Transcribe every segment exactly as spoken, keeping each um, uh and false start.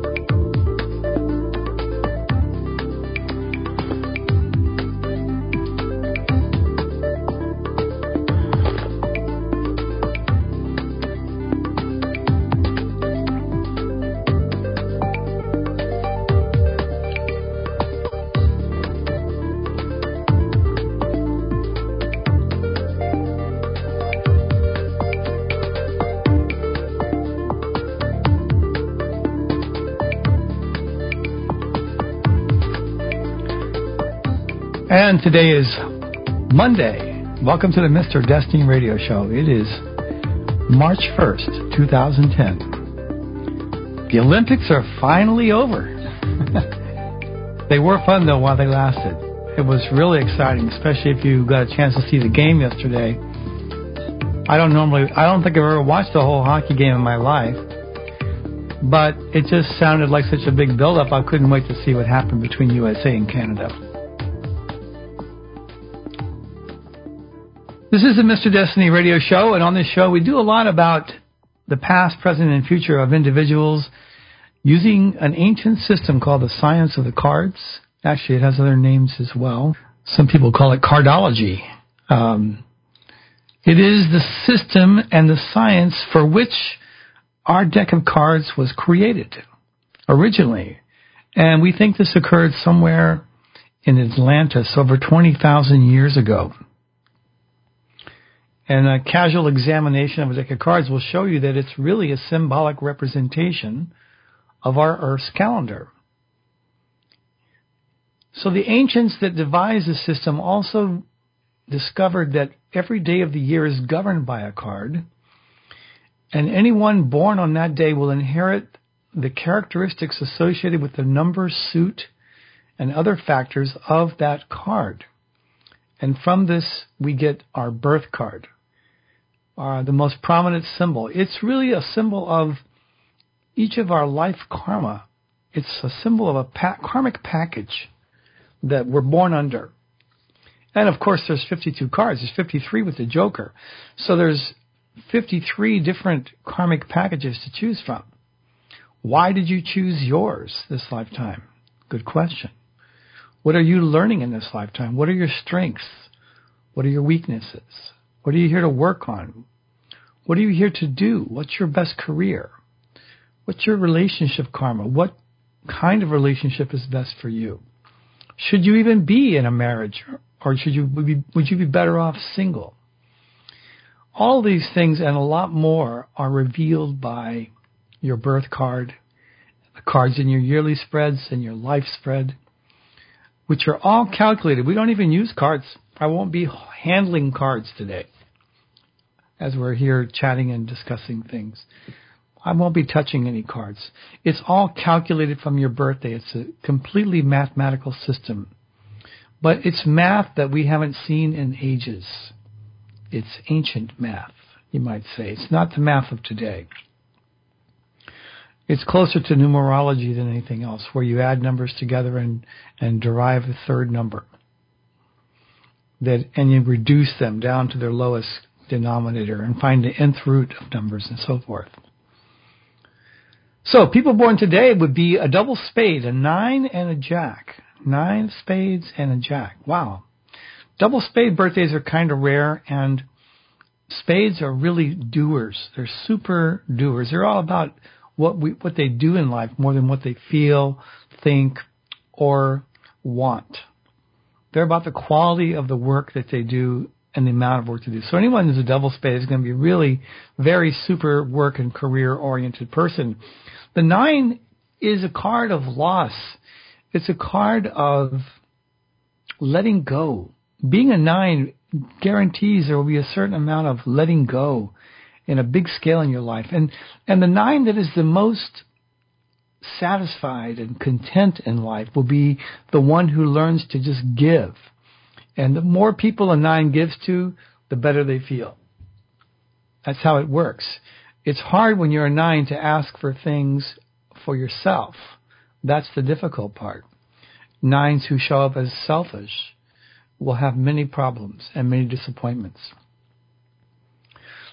And today is Monday. Welcome to the Mister Destiny Radio Show. It is March first, twenty ten. The Olympics are finally over. They were fun, though, while they lasted. It was really exciting, especially if you got a chance to see the game yesterday. I don't normally, I don't think I've ever watched a whole hockey game in my life, but it just sounded like such a big build-up. I couldn't wait to see what happened between U S A and Canada. This is the Mister Destiny Radio Show, and on this show we do a lot about the past, present, and future of individuals using an ancient system called the science of the cards. Actually, it has other names as well. Some people call it cardology. Um, it is the system and the science for which our deck of cards was created originally. And we think this occurred somewhere in Atlantis over twenty thousand years ago. And a casual examination of a deck of cards will show you that it's really a symbolic representation of our Earth's calendar. So the ancients that devised the system also discovered that every day of the year is governed by a card, and anyone born on that day will inherit the characteristics associated with the number, suit, and other factors of that card. And from this, we get our birth card. Uh, the most prominent symbol. It's really a symbol of each of our life karma. It's a symbol of a pa- karmic package that we're born under. And of course, there's fifty-two cards. There's fifty-three with the Joker. So there's fifty-three different karmic packages to choose from. Why did you choose yours this lifetime? Good question. What are you learning in this lifetime? What are your strengths? What are your weaknesses? What are you here to work on? What are you here to do? What's your best career? What's your relationship karma? What kind of relationship is best for you? Should you even be in a marriage, or should you would, be, would you be better off single? All these things and a lot more are revealed by your birth card, the cards in your yearly spreads and your life spread, which are all calculated. We don't even use cards. I won't be handling cards today as we're here chatting and discussing things. I won't be touching any cards. It's all calculated from your birthday. It's a completely mathematical system. But it's math that we haven't seen in ages. It's ancient math, you might say. It's not the math of today. It's closer to numerology than anything else, where you add numbers together and, and derive a third number. That, and you reduce them down to their lowest denominator and find the nth root of numbers and so forth. So people born today would be a double spade, a nine and a jack. Nine spades and a jack. Wow. Double spade birthdays are kind of rare, and spades are really doers. They're super doers. They're all about what we what they do in life more than what they feel, think, or want. They're about the quality of the work that they do and the amount of work to do. So anyone who's a double spade is going to be really very super work and career-oriented person. The nine is a card of loss. It's a card of letting go. Being a nine guarantees there will be a certain amount of letting go in a big scale in your life. And and the nine that is the most satisfied and content in life will be the one who learns to just give. And the more people a nine gives to, the better they feel. That's how it works. It's hard when you're a nine to ask for things for yourself. That's the difficult part. Nines who show up as selfish will have many problems and many disappointments.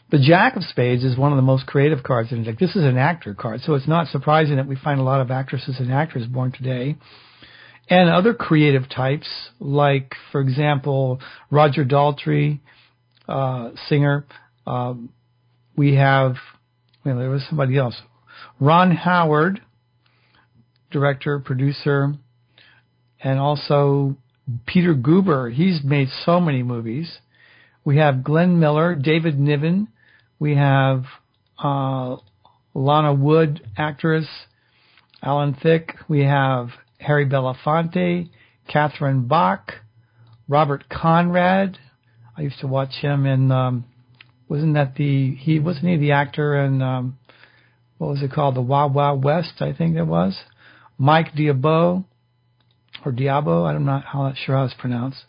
The Jack of Spades is one of the most creative cards in the deck. This is an actor card, so it's not surprising that we find a lot of actresses and actors born today. And other creative types, like, for example, Roger Daltrey, uh, singer. Um, we have, well, there was somebody else. Ron Howard, director, producer, and also Peter Guber. He's made so many movies. We have Glenn Miller, David Niven. We have uh, Lana Wood, actress, Alan Thicke. We have Harry Belafonte, Catherine Bach, Robert Conrad. I used to watch him in, um, wasn't that the, he, wasn't he the actor in, um, what was it called? The Wild Wild West, I think it was. Mike Diabo, or Diabo, I'm not how, sure how it's pronounced.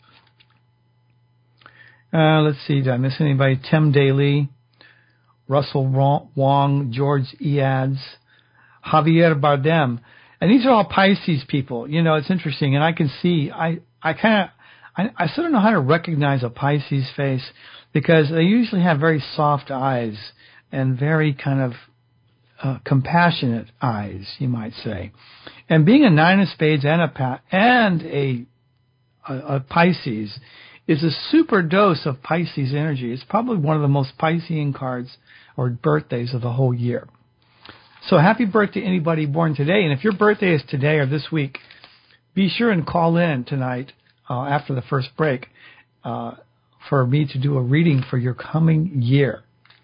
Uh, let's see, did I miss anybody? Tim Daly, Russell Wong, George Eads, Javier Bardem. And these are all Pisces people. You know, it's interesting, and I can see, I, I kind of, I, I sort of know how to recognize a Pisces face because they usually have very soft eyes and very kind of uh, compassionate eyes, you might say. And being a Nine of Spades and a pa- and a, a, a Pisces is a super dose of Pisces energy. It's probably one of the most Piscean cards or birthdays of the whole year. So happy birthday to anybody born today. And if your birthday is today or this week, be sure and call in tonight uh, after the first break uh, for me to do a reading for your coming year.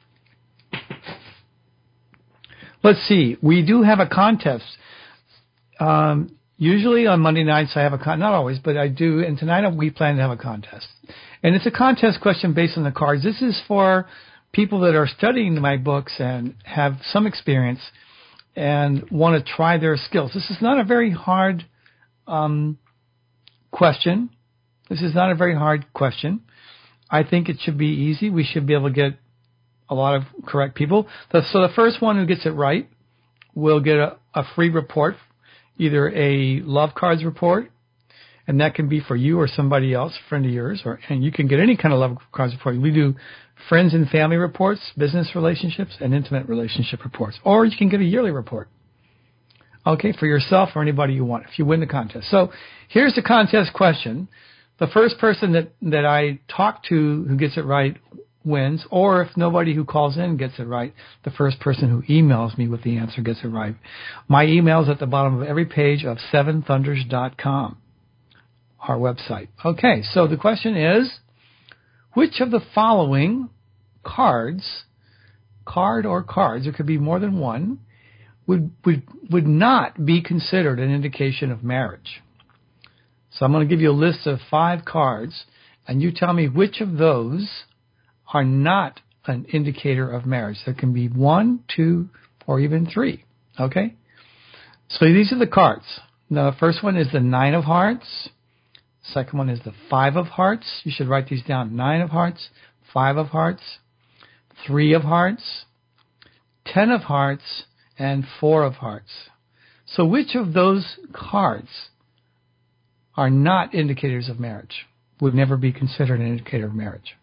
Let's see. We do have a contest. Um, usually on Monday nights I have a contest. Not always, but I do. And tonight we plan to have a contest. And it's a contest question based on the cards. This is for people that are studying my books and have some experience and want to try their skills. This is not a very hard um, question. This is not a very hard question. I think it should be easy. We should be able to get a lot of correct people. So the first one who gets it right will get a, a free report, either a love cards report, and that can be for you or somebody else, a friend of yours, or and you can get any kind of love cards report. We do friends and family reports, business relationships, and intimate relationship reports. Or you can get a yearly report, okay, for yourself or anybody you want if you win the contest. So here's the contest question. The first person that, that I talk to who gets it right wins, or if nobody who calls in gets it right, the first person who emails me with the answer gets it right. My email is at the bottom of every page of seven thunders dot com, our website. Okay, so the question is, which of the following cards, card or cards, there could be more than one, would would would not be considered an indication of marriage? So I'm going to give you a list of five cards, and you tell me which of those are not an indicator of marriage. There can be one, two, or even three. Okay? So these are the cards. The first one is the Nine of Hearts. Second one is the Five of Hearts. You should write these down. Nine of Hearts, Five of Hearts, Three of Hearts, Ten of Hearts, and Four of Hearts. So which of those cards are not indicators of marriage? Would never be considered an indicator of marriage?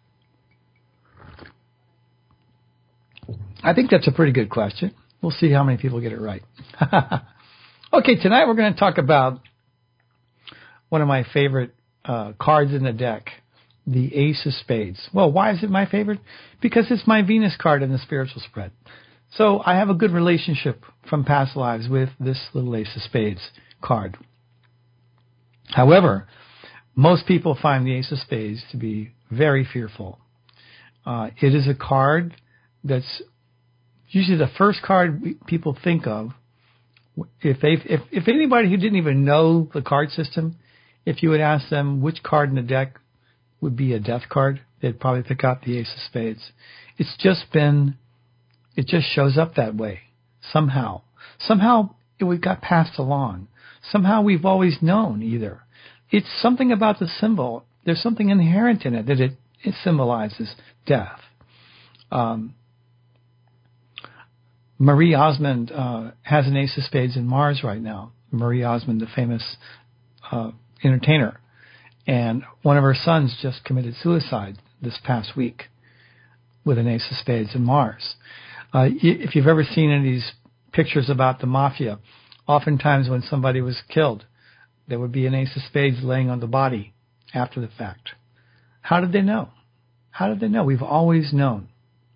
I think that's a pretty good question. We'll see how many people get it right. Okay, tonight we're going to talk about one of my favorite uh, cards in the deck, the Ace of Spades. Well, why is it my favorite? Because it's my Venus card in the spiritual spread. So I have a good relationship from past lives with this little Ace of Spades card. However, most people find the Ace of Spades to be very fearful. Uh, it is a card that's usually the first card we, people think of. If they, if, if anybody who didn't even know the card system, if you would ask them which card in the deck would be a death card, they'd probably pick out the Ace of Spades. It's just been, it just shows up that way somehow. Somehow it, we got passed along. Somehow we've always known either. It's something about the symbol. There's something inherent in it that it, it symbolizes death. Um, Marie Osmond uh, has an Ace of Spades in Mars right now. Marie Osmond, the famous uh, entertainer. And one of her sons just committed suicide this past week with an ace of spades in Mars. Uh, if you've ever seen any of these pictures about the mafia, oftentimes when somebody was killed, there would be an ace of spades laying on the body after the fact. How did they know? How did they know? We've always known.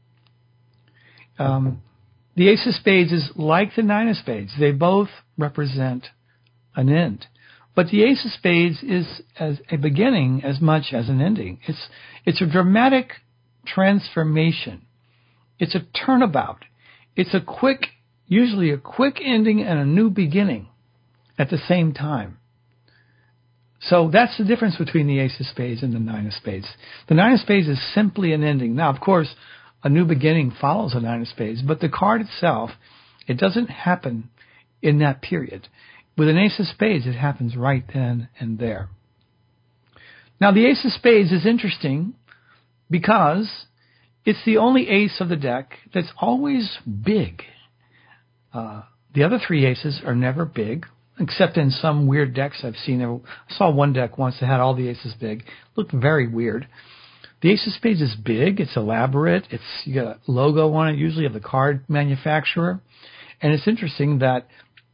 Um, the ace of spades is like the nine of spades. They both represent an end. But the ace of spades is as a beginning as much as an ending. It's, it's a dramatic transformation. It's a turnabout. It's a quick, usually a quick ending and a new beginning at the same time. So that's the difference between the ace of spades and the nine of spades. The nine of spades is simply an ending. Now, of course, a new beginning follows a nine of spades, but the card itself, it doesn't happen in that period. With an ace of spades, it happens right then and there. Now, the ace of spades is interesting because it's the only ace of the deck that's always big. Uh, the other three aces are never big, except in some weird decks I've seen. I saw one deck once that had all the aces big. It looked very weird. The ace of spades is big. It's elaborate. It's you got a logo on it, usually of the card manufacturer. And it's interesting that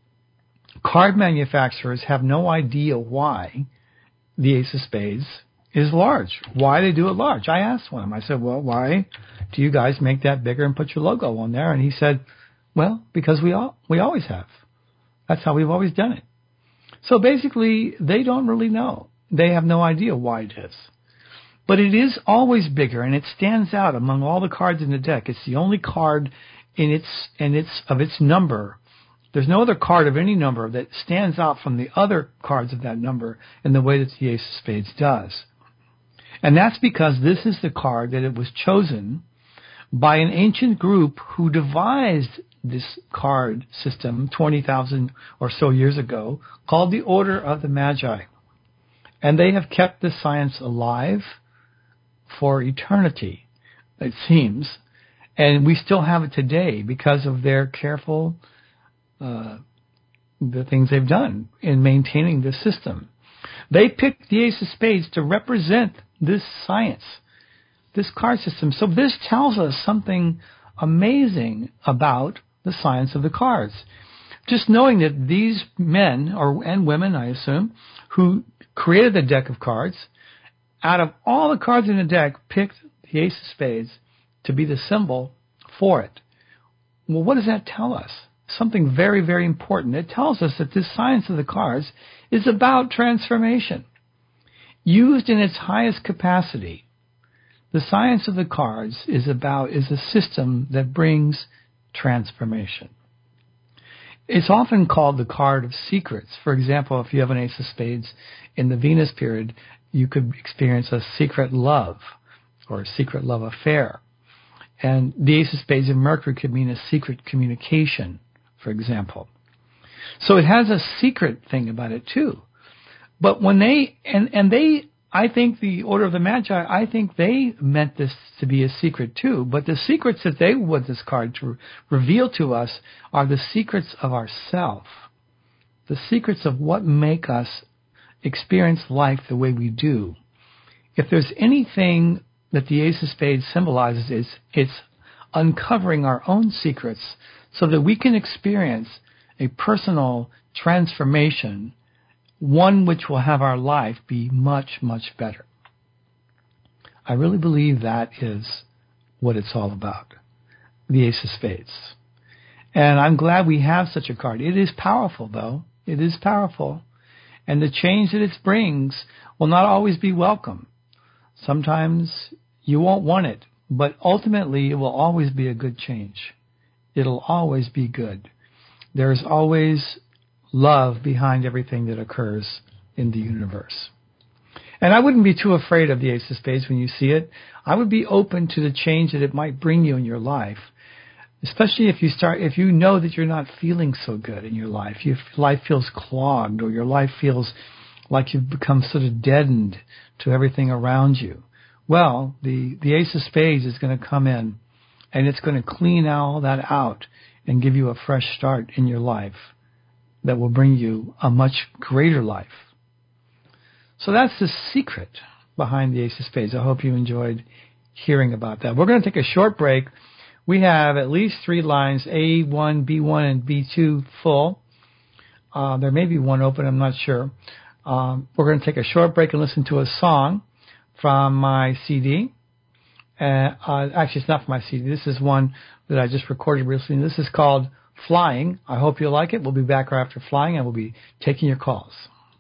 card manufacturers have no idea why the ace of spades is large, why they do it large. I asked one of them. I said, well, why do you guys make that bigger and put your logo on there? And he said, well, because we all we always have. That's how we've always done it. So basically, they don't really know. They have no idea why it is. But it is always bigger, and it stands out among all the cards in the deck. It's the only card in its in its of its number. There's no other card of any number that stands out from the other cards of that number in the way that the ace of spades does. And that's because this is the card that it was chosen by an ancient group who devised this card system twenty thousand or so years ago, called the Order of the Magi. And they have kept this science alive for eternity, it seems. And we still have it today because of their careful, uh, the things they've done in maintaining this system. They picked the ace of spades to represent this science, this card system. So this tells us something amazing about the science of the cards. Just knowing that these men, or and women, I assume, who created the deck of cards, out of all the cards in the deck, picked the ace of spades to be the symbol for it. Well, what does that tell us? Something very, very important. It tells us that this science of the cards is about transformation. Used in its highest capacity, the science of the cards is about is a system that brings transformation. It's often called the card of secrets. For example, if you have an ace of spades in the Venus period, you could experience a secret love or a secret love affair. And the ace of spades in Mercury could mean a secret communication, for example. So it has a secret thing about it too. But when they, and, and they, I think the Order of the Magi, I think they meant this to be a secret too. But the secrets that they want this card to reveal to us are the secrets of ourself. The secrets of what make us experience life the way we do. If there's anything that the Ace of Spades symbolizes, is it's uncovering our own secrets so that we can experience a personal transformation, one which will have our life be much, much better. I really believe that is what it's all about, the Ace of Spades. And I'm glad we have such a card. It is powerful, though. It is powerful. And the change that it brings will not always be welcome. Sometimes you won't want it, but ultimately it will always be a good change. It'll always be good. There's always love behind everything that occurs in the universe. And I wouldn't be too afraid of the Ace of Spades when you see it. I would be open to the change that it might bring you in your life, especially if you start, if you know that you're not feeling so good in your life. Your life feels clogged, or your life feels like you've become sort of deadened to everything around you. Well, the, the Ace of Spades is going to come in, and it's going to clean all that out and give you a fresh start in your life that will bring you a much greater life. So that's the secret behind the Ace of Spades. I hope you enjoyed hearing about that. We're going to take a short break. We have at least three lines, A one, B one, and B two full. Uh, there may be one open, I'm not sure. Um, we're going to take a short break and listen to a song from my C D. Uh, uh, actually, it's not from my C D. This is one that I just recorded recently. This is called Flying. I hope you like it. We'll be back right after Flying, and we'll be taking your calls.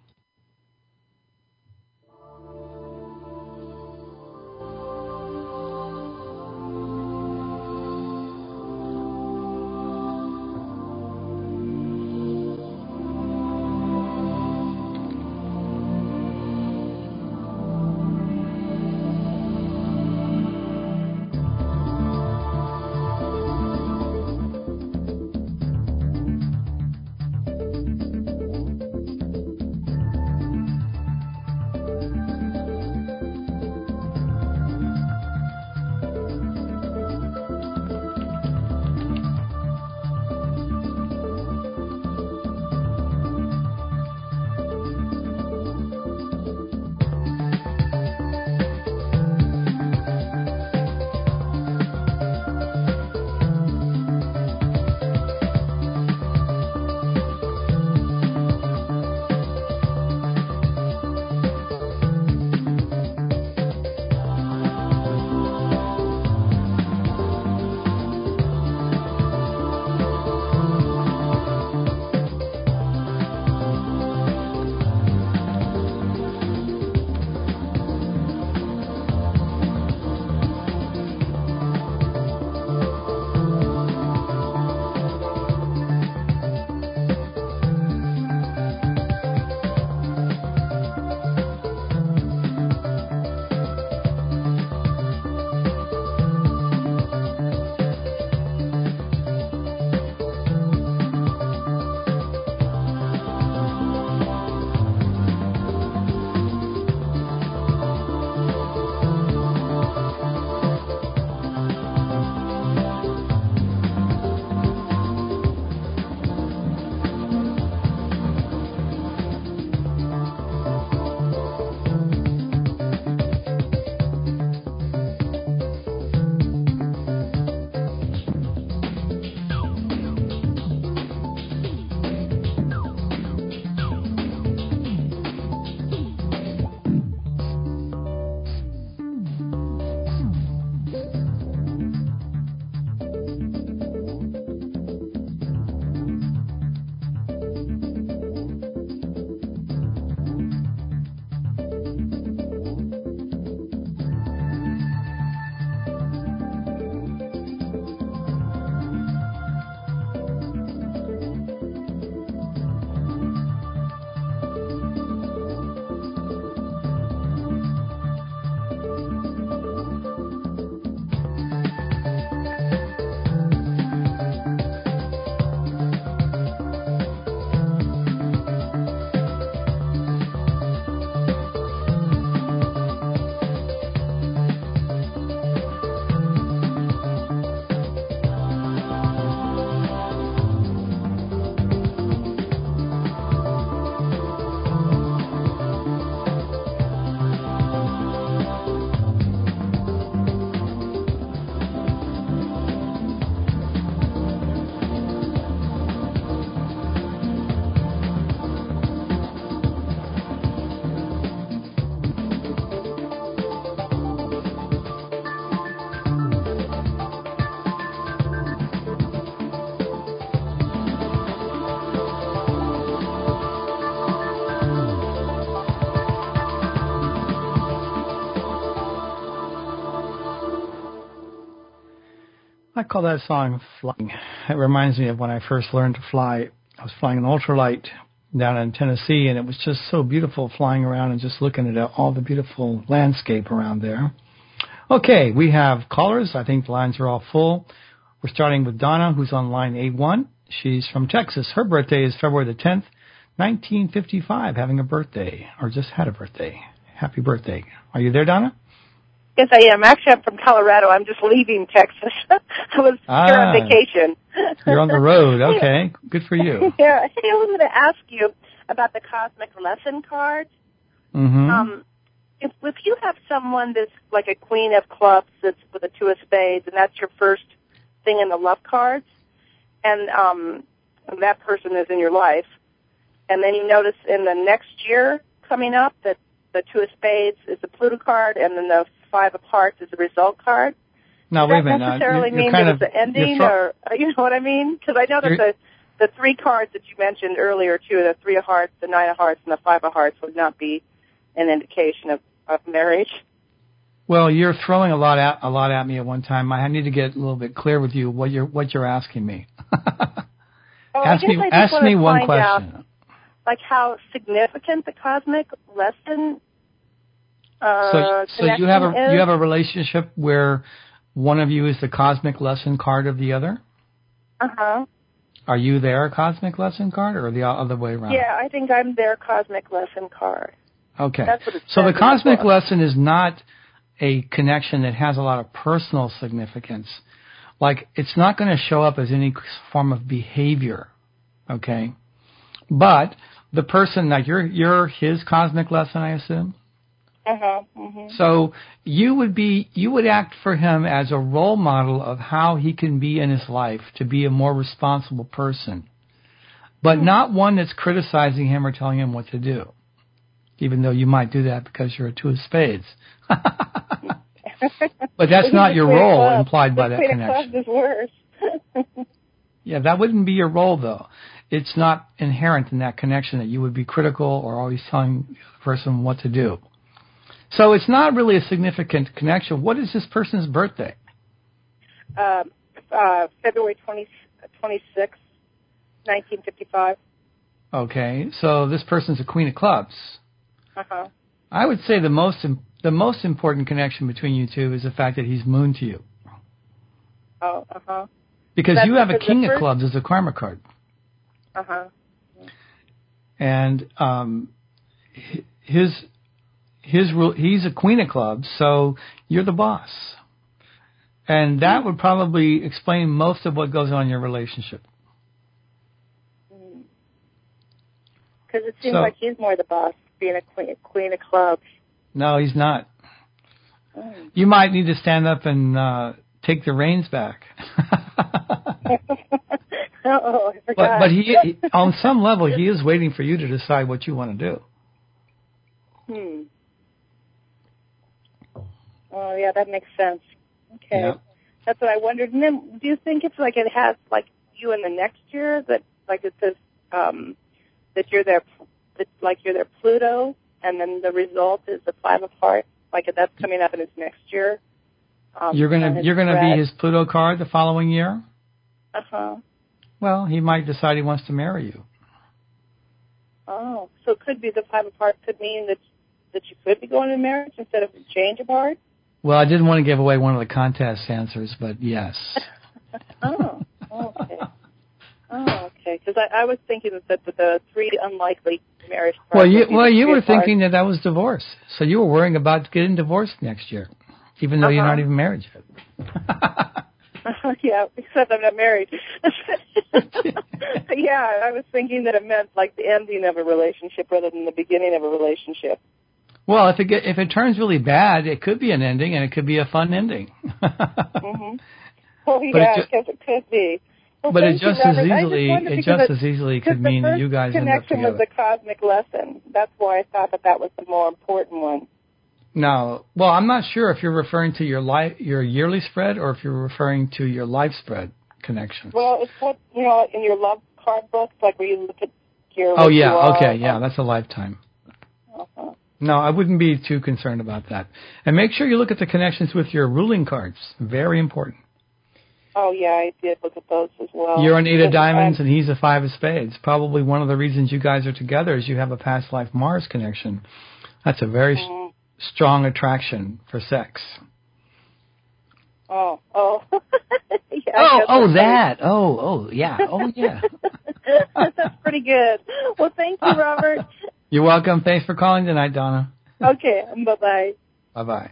I call that song Flying. It reminds me of when I first learned to fly. I was flying an ultralight down in Tennessee, and it was just so beautiful flying around and just looking at all the beautiful landscape around there. Okay, we have callers. I think the lines are all full. We're starting with Donna, who's on line A one. She's from Texas. Her birthday is February the tenth, nineteen fifty-five, having a birthday, or just had a birthday. Happy birthday. Are you there, Donna? Yes, I am. Actually, I'm from Colorado. I'm just leaving Texas. I was ah, here on vacation. You're on the road. Okay. Good for you. Yeah. Hey, I was going to ask you about the Cosmic Lesson cards. Mm-hmm. Um, if, if you have someone that's like a queen of clubs that's with a two of spades, and that's your first thing in the love cards, and um, and that person is in your life, and then you notice in the next year coming up that the two of spades is the Pluto card, and then the five of hearts is the result card. No, Does wait a that minute. necessarily You're, you're mean kind that of, it's an ending, fro- or you know what I mean? Because I know that the the three cards that you mentioned earlier, too, the three of hearts, the nine of hearts, and the five of hearts, would not be an indication of, of marriage. Well, you're throwing a lot at a lot at me at one time. I need to get a little bit clear with you what you're what you're asking me. Oh, ask me I ask me one question. Out, like how significant the cosmic lesson. Uh, so so you have a is? you have a relationship where one of you is the cosmic lesson card of the other? Uh huh. Are you their cosmic lesson card, or the other way around? Yeah, I think I'm their cosmic lesson card. Okay. That's what it so the says cosmic in the book. lesson is not a connection that has a lot of personal significance. Like, it's not going to show up as any form of behavior, okay? But the person, like, you're, you're his cosmic lesson, I assume? Uh-huh. Mm-hmm. So you would be, you would act for him as a role model of how he can be in his life to be a more responsible person, but mm-hmm. not one that's criticizing him or telling him what to do, even though you might do that because you're a two of spades. But that's not your role implied by that connection. Is worse. Yeah, that wouldn't be your role, though. It's not inherent in that connection that you would be critical or always telling the other person what to do. So it's not really a significant connection. What is this person's birthday? Uh, uh, February twenty-sixth, nineteen fifty-five. Okay, so this person's a queen of clubs. Uh-huh. I would say the most the most important connection between you two is the fact that he's moon to you. Oh, uh-huh. Because That's you have a king first? of clubs as a karma card. Uh-huh. And um, his his he's a queen of clubs, so you're the boss. And that would probably explain most of what goes on in your relationship. Because it seems so, like he's more the boss, being a queen, queen of clubs. No, he's not. Mm. You might need to stand up and uh, take the reins back. Oh, I forgot. But, but he, he, on some level, he is waiting for you to decide what you want to do. Hmm. Oh, yeah, that makes sense. Okay. Yeah. That's what I wondered. And then, do you think it's like it has like you in the next year that like it says um, that you're their that like you're their Pluto, and then the result is the Five of Hearts, like that's coming up in his next year. Um, you're gonna you're gonna spread. be his Pluto card the following year. Uh huh. Well, he might decide he wants to marry you. Oh, so it could be the Five of Hearts could mean that that you could be going to marriage instead of a change of heart. Well, I didn't want to give away one of the contest answers, but yes. Oh, okay. Oh, okay. Because I, I was thinking that the, the three unlikely marriage. Well, you well you were thinking that that was divorce, so you were worrying about getting divorced next year, even though uh-huh. you're not even married yet. uh, yeah, except I'm not married. Yeah, I was thinking that it meant like the ending of a relationship rather than the beginning of a relationship. Well, if it get, if it turns really bad, it could be an ending, and it could be a fun ending. Mm-hmm. Well, yeah, but it ju- I guess it could be. Well, but it just you, as easily just it just as easily could mean that you guys end up together. The connection was the cosmic lesson. That's why I thought that that was the more important one. No, well, I'm not sure if you're referring to your life, your yearly spread, or if you're referring to your life spread connections. Well, it's what you know in your love card book, like where you look at your. Oh yeah, are, okay, yeah, that's a lifetime. Uh-huh. No, I wouldn't be too concerned about that. And make sure you look at the connections with your ruling cards. Very important. Oh, yeah, I did look at those as well. You're an eight of diamonds um, and he's a five of spades. Probably one of the reasons you guys are together is you have a past life Mars connection. That's a very mm-hmm. s- strong attraction for sex. Oh, oh. Yeah, oh, oh, that. Funny. Oh, oh, yeah. Oh, yeah. That's pretty good. Well, thank you, Robert. You're welcome. Thanks for calling tonight, Donna. Okay. Bye-bye. Bye-bye.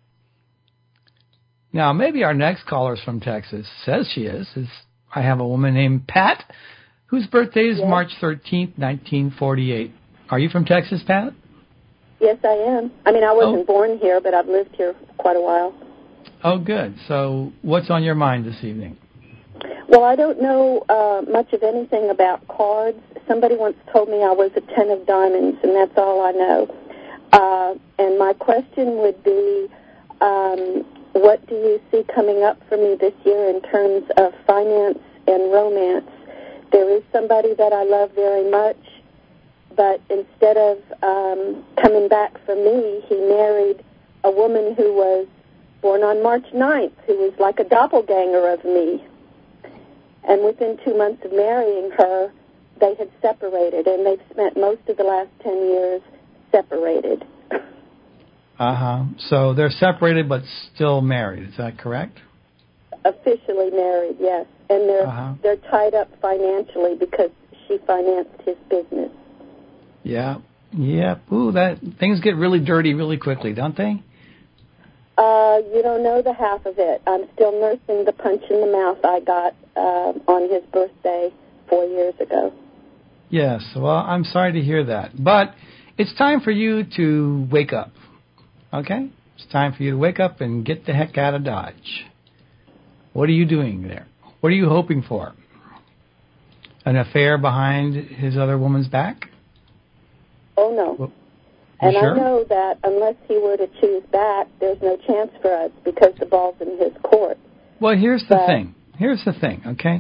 Now, maybe our next caller's from Texas. Says she is. is I have a woman named Pat, whose birthday is yes. March thirteenth, nineteen forty-eight. Are you from Texas, Pat? Yes, I am. I mean, I wasn't Oh. born here, but I've lived here quite a while. Oh, good. So what's on your mind this evening? Well, I don't know uh, much of anything about cards. Somebody once told me I was a ten of diamonds, and that's all I know. Uh, and my question would be, um, what do you see coming up for me this year in terms of finance and romance? There is somebody that I love very much, but instead of um, coming back for me, he married a woman who was born on March ninth, who was like a doppelganger of me. And within two months of marrying her, they had separated, and they've spent most of the last ten years separated. Uh-huh. So they're separated but still married. Is that correct? Officially married, yes. And they're Uh-huh. they're tied up financially because she financed his business. Yeah. Yeah. Ooh, that things get really dirty really quickly, don't they? Uh, you don't know the half of it. I'm still nursing the punch in the mouth I got uh, on his birthday four years ago. Yes. Well, I'm sorry to hear that. But it's time for you to wake up. Okay? It's time for you to wake up and get the heck out of Dodge. What are you doing there? What are you hoping for? An affair behind his other woman's back? Oh, no. Well, and sure? I know that unless he were to choose back, there's no chance for us because the ball's in his court. Well, here's the but, thing. Here's the thing, okay?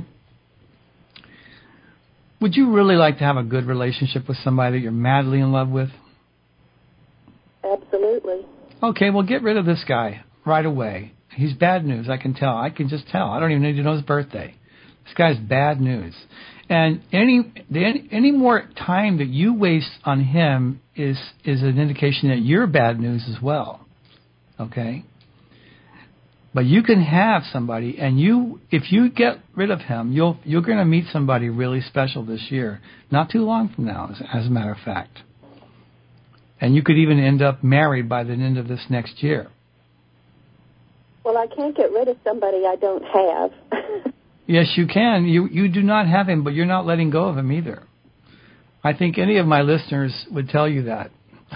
Would you really like to have a good relationship with somebody that you're madly in love with? Absolutely. Okay, well, get rid of this guy right away. He's bad news, I can tell. I can just tell. I don't even need to know his birthday. This guy's bad news. And any any, any more time that you waste on him is is an indication that you're bad news as well. Okay? But you can have somebody, and you if you get rid of him, you'll you're going to meet somebody really special this year. Not too long from now, as, as a matter of fact. And you could even end up married by the end of this next year. Well, I can't get rid of somebody I don't have. Yes, you can. You you do not have him, but you're not letting go of him either. I think any of my listeners would tell you that.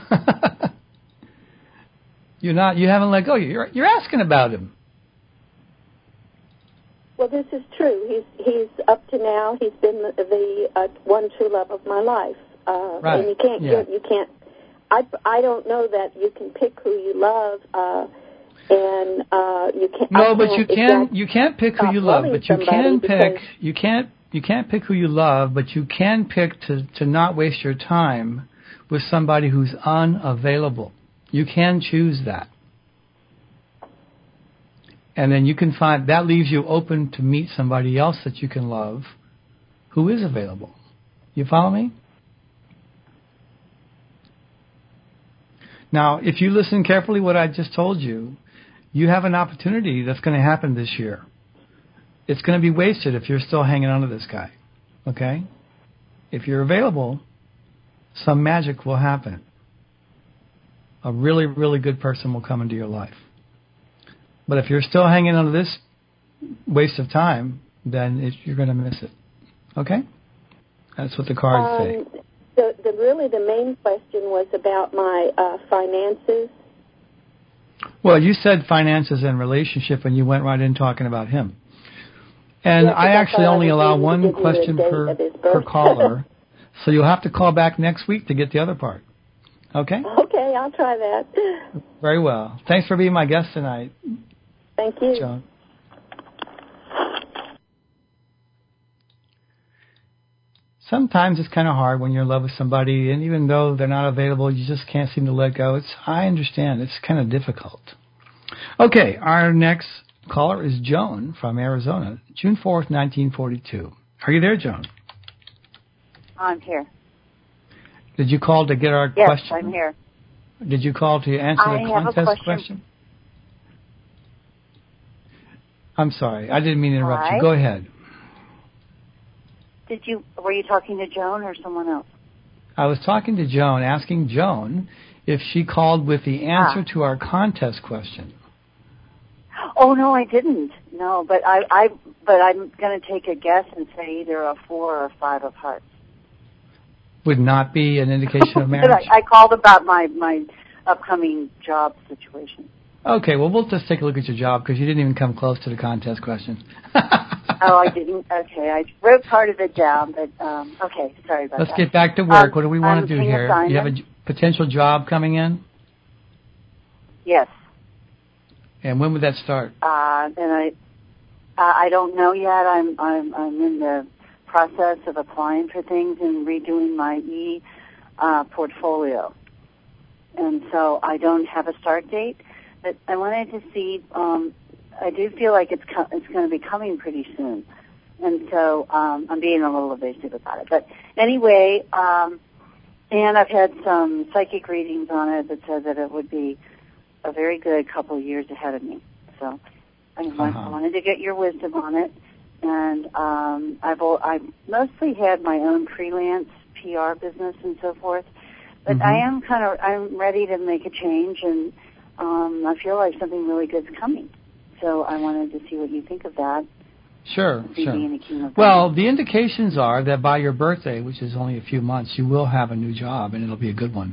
You're not. You haven't let go. You're you're asking about him. Well, this is true. He's he's up to now. He's been the, the uh, one true love of my life. Uh, Right. And you can't Yeah. get you can't. I I don't know that you can pick who you love. Uh, And uh, you can't. No, I but can't you can. exactly You can't pick who stop you love, loving but you somebody can pick. because- You can't. You can't pick who you love, but you can pick to to not waste your time with somebody who's unavailable. You can choose that, and then you can find that leaves you open to meet somebody else that you can love, who is available. You follow me? Now, if you listen carefully, what I just told you. You have an opportunity that's going to happen this year. It's going to be wasted if you're still hanging on to this guy, okay? If you're available, some magic will happen. A really, really good person will come into your life. But if you're still hanging on to this waste of time, then it, you're going to miss it, okay? That's what the cards um, say. The, the really the main question was about my uh, finances. Well, you said finances and relationship, and you went right in talking about him. And Yeah, 'cause I I actually thought I only was allow going to one give you the question date per of his per birth. caller, so you'll have to call back next week to get the other part. Okay? Okay, I'll try that. Very well. Thanks for being my guest tonight, Thank you. Joan. Sometimes it's kind of hard when you're in love with somebody, and even though they're not available, you just can't seem to let go. It's I understand. It's kind of difficult. Okay, our next caller is Joan from Arizona, June fourth, nineteen forty-two. Are you there, Joan? I'm here. Did you call to get our Yes, question? I'm here. Did you call to answer I the have a contest question. question? I'm sorry. I didn't mean to interrupt Hi. you. Go ahead. Did you? Were you talking to Joan or someone else? I was talking to Joan, asking Joan if she called with the answer Ah. to our contest question. Oh no, I didn't. No, but I, I, but I'm going to take a guess and say either a four or a five of hearts. would not be an indication of But marriage? I, I called about my, my upcoming job situation. Okay, well, we'll just take a look at your job because you didn't even come close to the contest question. Oh, I didn't? Okay, I wrote part of it down, but, um, okay, sorry about Let's that. get back to work. Um, What do we want I'm to do King of here? You have a Diamonds. j- potential job coming in? Yes. And when would that start? Uh, and I, uh, I don't know yet. I'm, I'm, I'm in the process of applying for things and redoing my e uh, portfolio, and so I don't have a start date. But I wanted to see. Um, I do feel like it's co- it's going to be coming pretty soon, and so um, I'm being a little evasive about it. But anyway, um, and I've had some psychic readings on it that said that it would be a very good couple of years ahead of me. So I, want, Uh-huh. I wanted to get your wisdom on it. And um, I've al- I've mostly had my own freelance P R business and so forth, but Mhm. I am kind of I'm ready to make a change, and um, I feel like something really good's coming. So I wanted to see what you think of that. Sure, See sure. being a king of Well, diamonds. the indications are that by your birthday, which is only a few months, you will have a new job, and it'll be a good one.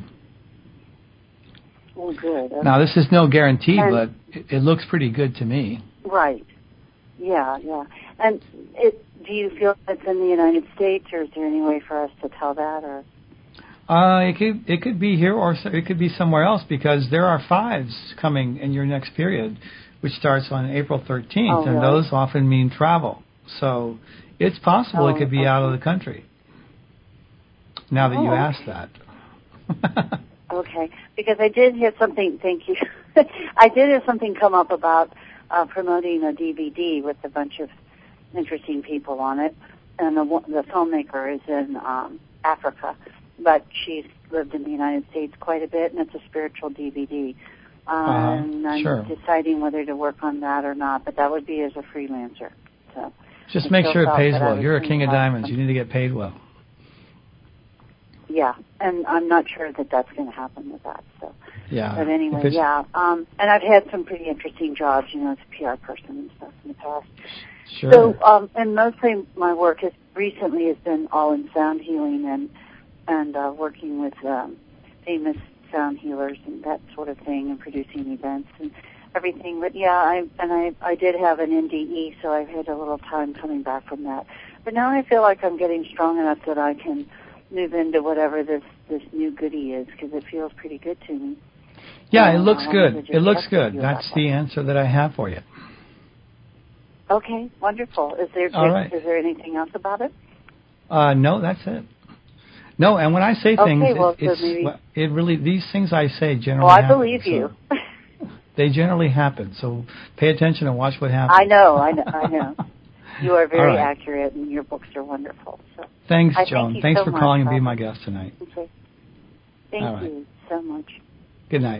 Oh, good. Okay. Now, this is no guarantee, And- but it, it looks pretty good to me. Right. Yeah, yeah. And it, do you feel it's in the United States, or is there any way for us to tell that? Or Uh, it could it could be here or so- it could be somewhere else because there are fives coming in your next period, which starts on April thirteenth, Oh, and really? those often mean travel. So it's possible Oh, it could be out of okay. the country. Now that you Oh, asked okay. that. Okay, because I did hear something. Thank you. I did hear something come up about uh, promoting a D V D with a bunch of interesting people on it, and the wo- the filmmaker is in um, Africa, but she's lived in the United States quite a bit, and it's a spiritual D V D. Uh, Uh-huh, and I'm sure. deciding whether to work on that or not, but that would be as a freelancer. So Just I make still sure it felt pays that I well. was You're a gonna king of have diamonds. some- You need to get paid well. Yeah, and I'm not sure that that's going to happen with that. So. Yeah. But If anyway, it's- yeah. Um, and I've had some pretty interesting jobs, you know, as a P R person and stuff in the past. Sure. So, um, and mostly my work has recently has been all in sound healing and and uh, working with um, famous sound healers and that sort of thing, and producing events and everything. But yeah, I and I I did have an N D E, so I've had a little time coming back from that. But now I feel like I'm getting strong enough that I can move into whatever this this new goodie is, because it feels pretty good to me. yeah, it Um, looks I wanted to good. just It looks ask good. you That's about the that. answer that I have for you. Okay, wonderful. Is there All is, right. is there anything else about it? Uh, no, that's it. No, and when I say Okay, things, well, it, so it's maybe- well, it really these things I say generally. Well, I happen, believe so you. They generally happen. So pay attention and watch what happens. I know, I know, I know. You are All very right. accurate, and your books are wonderful. So Thanks, I thank Joan. you Thanks so for much, calling and being my Robert. guest tonight. Okay. Thank All right. you so much. Good night.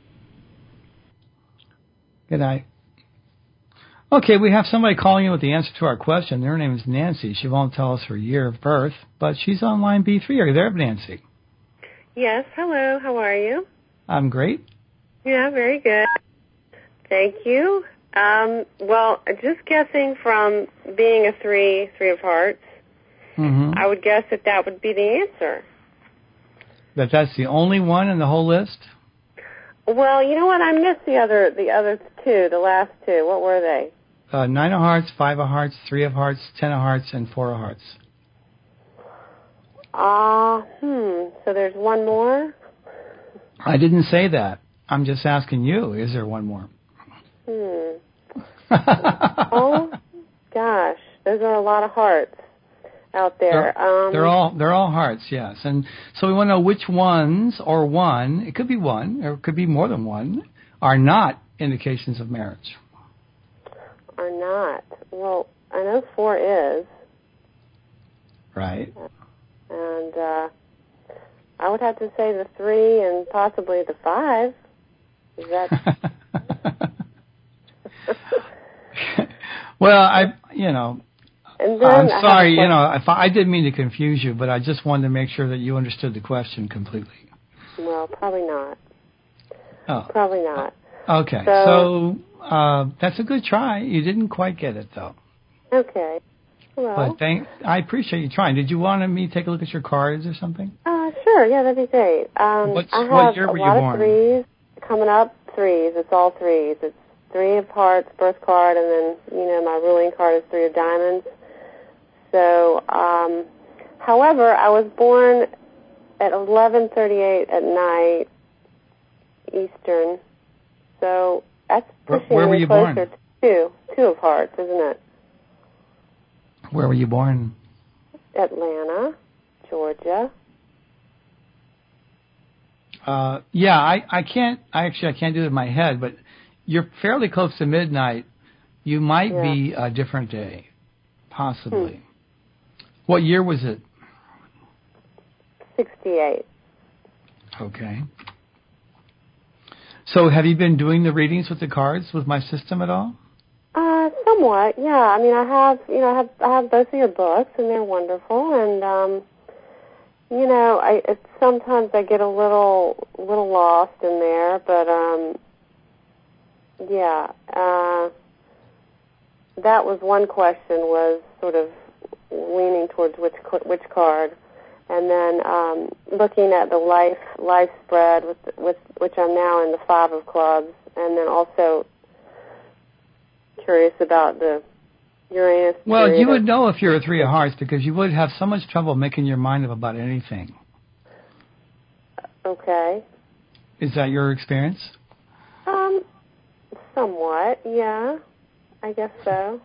Good night. Okay, we have somebody calling in with the answer to our question. Their name is Nancy. She won't tell us her year of birth, but she's on line B three. Are you there, Nancy? Yes, hello. How are you? I'm great. Yeah, very good. Thank you. Um, well, just guessing from being a three, three of hearts, Mm-hmm. I would guess that that would be the answer. That that's the only one in the whole list? Well, you know what? I missed the other, the other two, the last two. What were they? Uh, nine of hearts, five of hearts, three of hearts, ten of hearts, and four of hearts. Ah, uh, hmm. So there's one more? I didn't say that. I'm just asking you, is there one more? Hmm. Oh, gosh. Those are a lot of hearts out there. They're, Um, they're all they're all hearts, yes. And so we want to know which ones or one, it could be one, or it could be more than one, are not indications of marriage. are not. Well, I know four is. Right. And uh, I would have to say the three and possibly the five. Is that? Well, I, you know, And then I'm I have a sorry, you question. know, if I, I didn't mean to confuse you, but I just wanted to make sure that you understood the question completely. Well, probably not. Oh. Probably not. Okay. So, So uh, that's a good try. You didn't quite get it, though. okay. Hello. But thank, I appreciate you trying. Did you want me to take a look at your cards or something? Uh, sure. Yeah, that'd be great. Um, What's, I have what year a were lot you of born? threes coming up. Threes. It's all threes. It's three of hearts, birth card, and then, you know, my ruling card is three of diamonds. So, um, however, I was born at eleven thirty-eight at night Eastern. So that's pushing Where, where were me you closer born? to two. Two of hearts, isn't it? Where were you born? Atlanta, Georgia. Uh, yeah, I, I can't, I actually, I can't do it in my head, but you're fairly close to midnight. You might Yeah. be a different day, possibly. Hmm. What year was it? sixty-eight. Okay. So have you been doing the readings with the cards with my system at all? Uh, somewhat, yeah. I mean, I have, you know, I have, I have both of your books, and they're wonderful. And, um, you know, I it, sometimes I get a little, little lost in there, but, um, yeah. Uh, that was one question, was sort of leaning towards which which card, and then um, looking at the life life spread with with which I'm now in the five of clubs, and then also curious about the Uranus. Well, period you would of, know if you're a three of hearts because you would have so much trouble making your mind up about anything. Okay. Is that your experience? Um, somewhat, yeah. I guess so.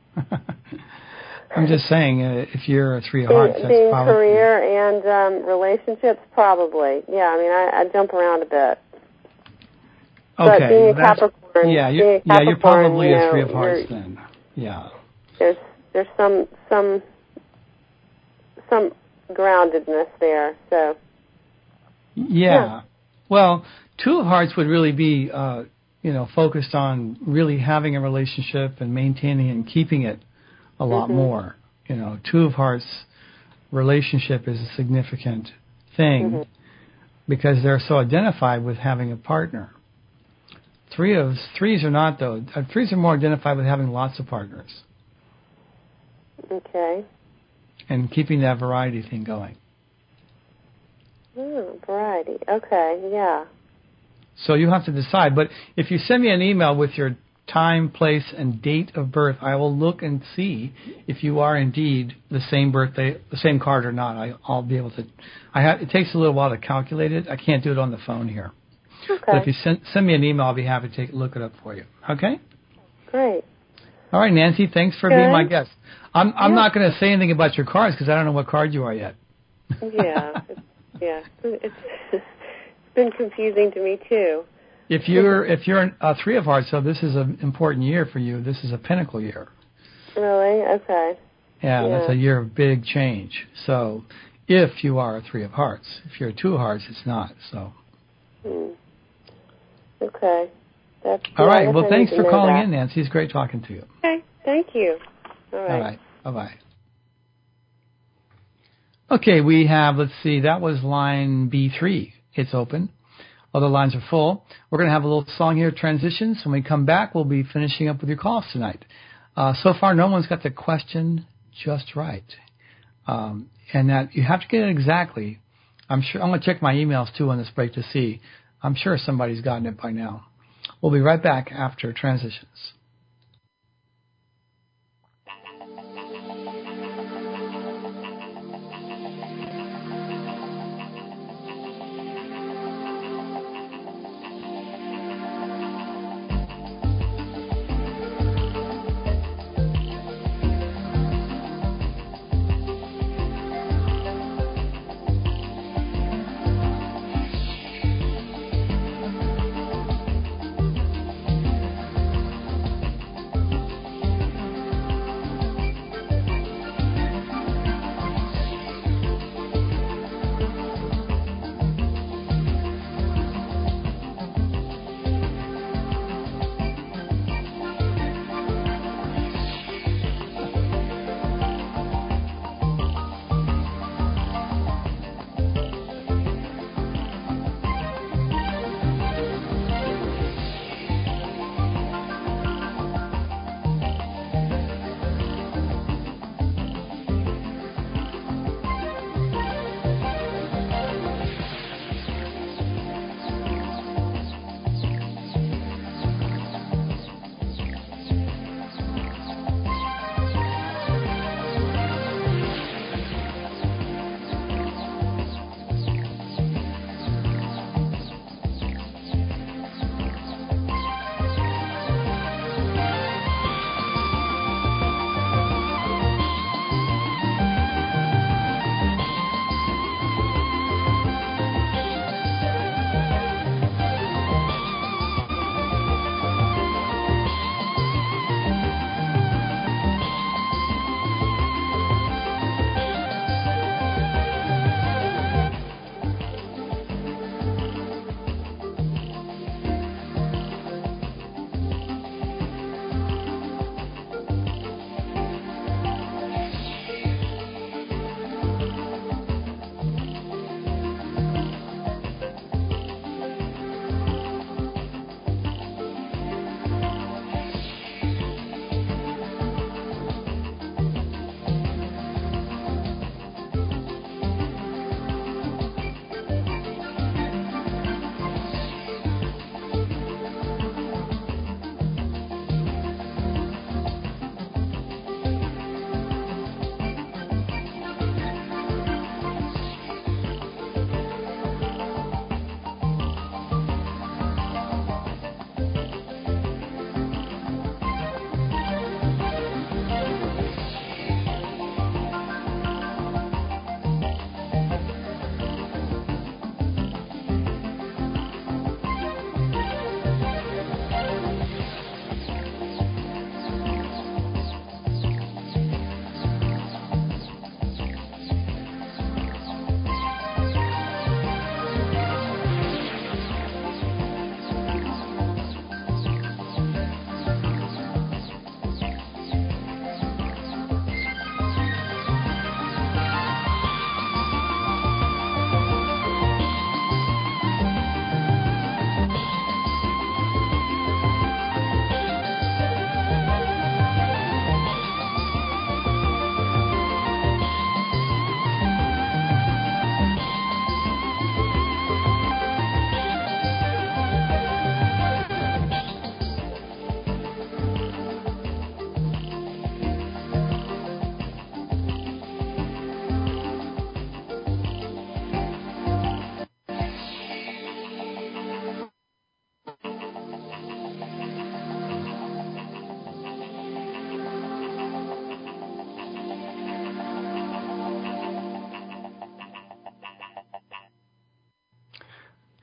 I'm just saying, uh, if you're a three of Being, hearts, that's being probably... career and um, relationships, probably. Yeah, I mean, I, I jump around a bit. Okay. But being well, a that's- Capricorn, yeah, being you're, a yeah, you're Capricorn, probably you a know, three of hearts you're- then. Yeah. There's there's some some some groundedness there. So Yeah. Yeah. Well, two of hearts would really be, uh, you know, focused on really having a relationship and maintaining it and keeping it a lot Mhm. more. You know, two of hearts relationship is a significant thing Mhm. because they're so identified with having a partner. Three of threes are not though. Uh, threes are more identified with having lots of partners okay. and keeping that variety thing going. Oh, variety. Okay. Yeah. So you have to decide. But if you send me an email with your time, place, and date of birth, I will look and see if you are indeed the same birthday, the same card or not. I, I'll be able to. I have. It takes a little while to calculate it. I can't do it on the phone here. Okay. But if you send send me an email, I'll be happy to take look it up for you. Okay. Great. All right, Nancy. Thanks for Good. being my guest. I'm I'm Yeah. not going to say anything about your cards because I don't know what card you are yet. Yeah. It's, yeah. It's, it's been confusing to me too. If you're if you're a three of hearts, so this is an important year for you. This is a pinnacle year. Really? Okay. Yeah, Yeah. that's a year of big change. So, if you are a three of hearts, if you're a two of hearts, it's not. So. Hmm. Okay. That's, All yeah, I right. guess Well, I thanks need to for know calling that. in, Nancy. It's great talking to you. Okay. Thank you. All right. All right. Bye bye. Okay, we have. Let's see. That was line B three. It's open. Other lines are full. We're going to have a little song here, Transitions. When we come back, we'll be finishing up with your calls tonight. Uh, so far, no one's got the question just right. Um, and that you have to get it exactly. I'm sure I'm going to check my emails, too, on this break to see. I'm sure somebody's gotten it by now. We'll be right back after Transitions.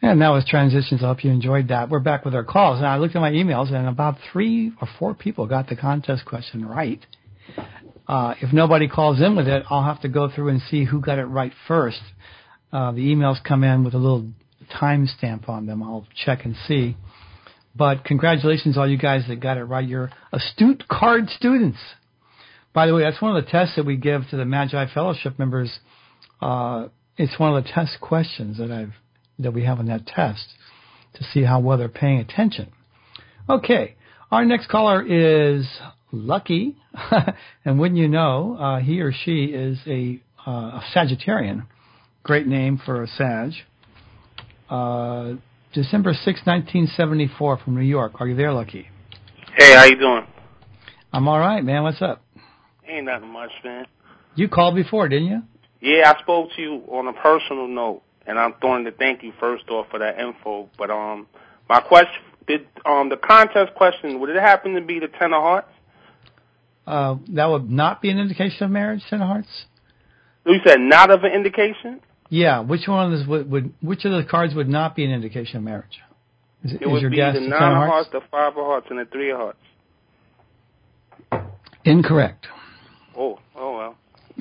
And that was Transitions. I hope you enjoyed that. We're back with our calls. And I looked at my emails, and about three or four people got the contest question right. Uh, if nobody calls in with it, I'll have to go through and see who got it right first. Uh, the emails come in with a little timestamp on them. I'll check and see. But congratulations, all you guys that got it right. You're astute card students. By the way, that's one of the tests that we give to the Magi Fellowship members. Uh, it's one of the test questions that I've that we have on that test to see how well they're paying attention. Okay, our next caller is Lucky, and wouldn't you know, uh, he or she is a, uh, a Sagittarian. Great name for a Sag. Uh, December sixth, nineteen seventy-four from New York. Are you there, Lucky? Hey, how you doing? I'm all right, man. What's up? Ain't nothing much, man. You called before, didn't you? Yeah, I spoke to you on a personal note, and I'm throwing to thank you first off for that info. But um, my question, did um the contest question, would it happen to be the Ten of Hearts? Uh, that would not be an indication of marriage, Ten of Hearts? You said not of an indication? Yeah, which one of those would, would which of the cards would not be an indication of marriage? Is, it is would your be guess the the Nine Ten of of Hearts, Hearts, the Five of Hearts, and the Three of Hearts. Incorrect. Oh, oh well.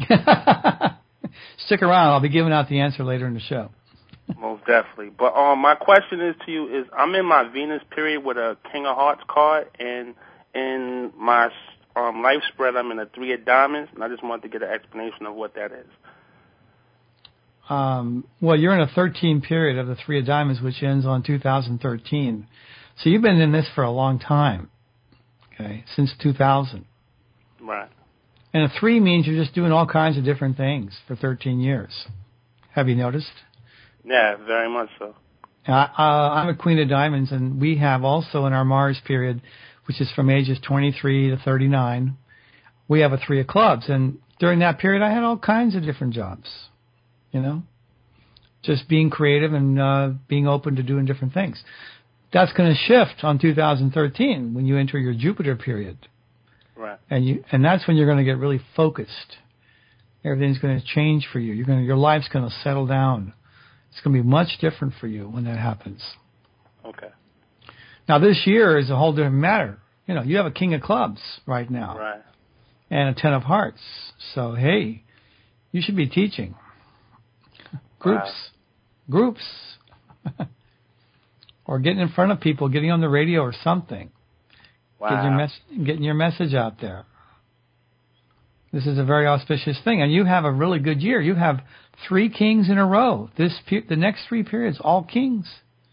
Stick around. I'll be giving out the answer later in the show. Most definitely. But um, my question is to you is, I'm in my Venus period with a King of Hearts card, and in my um, life spread, I'm in a Three of Diamonds, and I just wanted to get an explanation of what that is. Um, well, you're in a thirteen period of the Three of Diamonds, which ends on two thousand thirteen. So you've been in this for a long time, okay, since two thousand. Right. And a three means you're just doing all kinds of different things for thirteen years. Have you noticed? Yeah, very much so. I, uh, I'm a Queen of Diamonds, and we have also in our Mars period, which is from ages twenty-three to thirty-nine, we have a Three of Clubs. And during that period, I had all kinds of different jobs, you know, just being creative and uh, being open to doing different things. That's going to shift on two thousand thirteen when you enter your Jupiter period. Right. And you, and that's when you're going to get really focused. Everything's going to change for you. You're going to, your life's going to settle down. It's going to be much different for you when that happens. Okay. Now, this year is a whole different matter. You know, you have a King of Clubs right now. Right. And a Ten of Hearts. So, hey, you should be teaching. Groups. Wow. Groups. Or getting in front of people, getting on the radio or something. Wow. Getting your, mes- getting your message out there. This is a very auspicious thing. And you have a really good year. You have three kings in a row. This pe- The next three periods, all kings.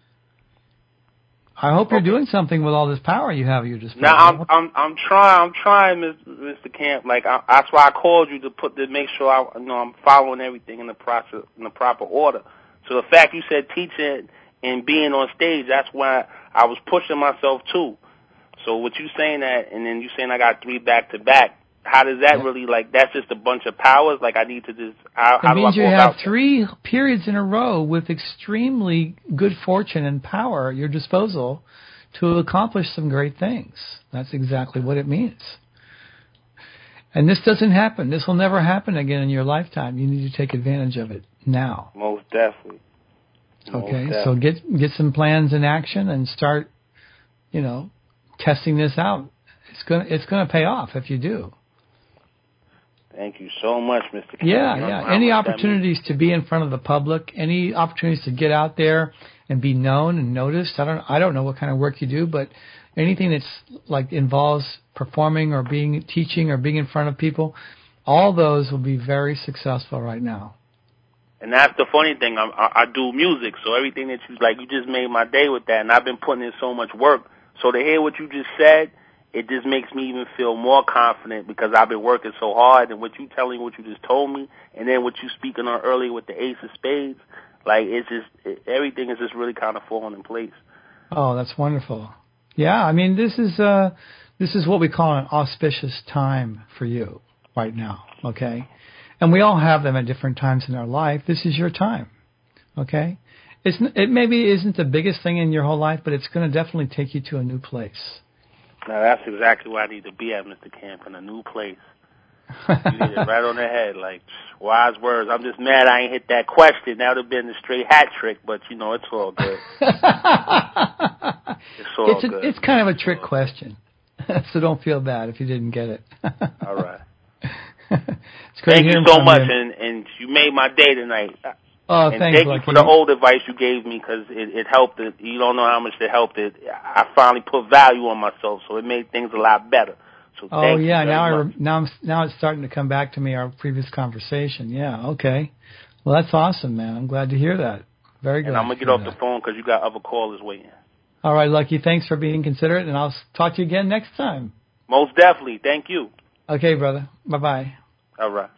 I hope okay. you're doing something with all this power you have at your disposal. Now, I'm I'm I'm trying, I'm trying, Mister Camp. Like, I, that's why I called you to put to make sure I, you know, I'm following everything in the process, in the proper order. So the fact you said teaching and being on stage, that's why I was pushing myself too. So what you saying that, and then you saying I got three back to back. How does that yeah. really, like, that's just a bunch of powers? Like, I need to just, how, how do I go about that? It means you have that? three periods in a row with extremely good fortune and power at your disposal to accomplish some great things. That's exactly what it means. And this doesn't happen. This will never happen again in your lifetime. You need to take advantage of it now. Most definitely. Most okay, definitely. So get get some plans in action and start, you know, testing this out. It's gonna it's gonna pay off if you do. Thank you so much, Mister King. Yeah, yeah. Any opportunities to be in front of the public, any opportunities to get out there and be known and noticed. I don't, I don't know what kind of work you do, but anything that's like involves performing or being teaching or being in front of people, all those will be very successful right now. And that's the funny thing. I, I, I do music, so everything that you like, you just made my day with that. And I've been putting in so much work. So to hear what you just said, it just makes me even feel more confident because I've been working so hard, and what you telling, what you just told me, and then what you speaking on earlier with the Ace of Spades, like it's just it, everything is just really kind of falling in place. Oh, that's wonderful. Yeah, I mean this is uh this is what we call an auspicious time for you right now. Okay, and we all have them at different times in our life. This is your time. Okay, it's it maybe isn't the biggest thing in your whole life, but it's going to definitely take you to a new place. Now, that's exactly where I need to be at, Mister Camp, in a new place. You hit it right on the head, like wise words. I'm just mad I ain't hit that question. That would have been a straight hat trick, but you know it's all good. It's all it's a, good. It's kind of a trick question, so don't feel bad if you didn't get it. All right. It's great thank hearing you so from much, you. and and you made my day tonight. Oh, and thanks, thank Lucky. you for the old advice you gave me because it, it helped. It. You don't know how much it helped. It. I finally put value on myself, so it made things a lot better. So oh thank yeah, you very now much. I now I'm, now it's starting to come back to me. Our previous conversation. Yeah. Okay. Well, that's awesome, man. I'm glad to hear that. Very good. And I'm gonna get off that. the phone because you got other callers waiting. All right, Lucky. Thanks for being considerate, and I'll talk to you again next time. Most definitely. Thank you. Okay, brother. Bye bye. All right.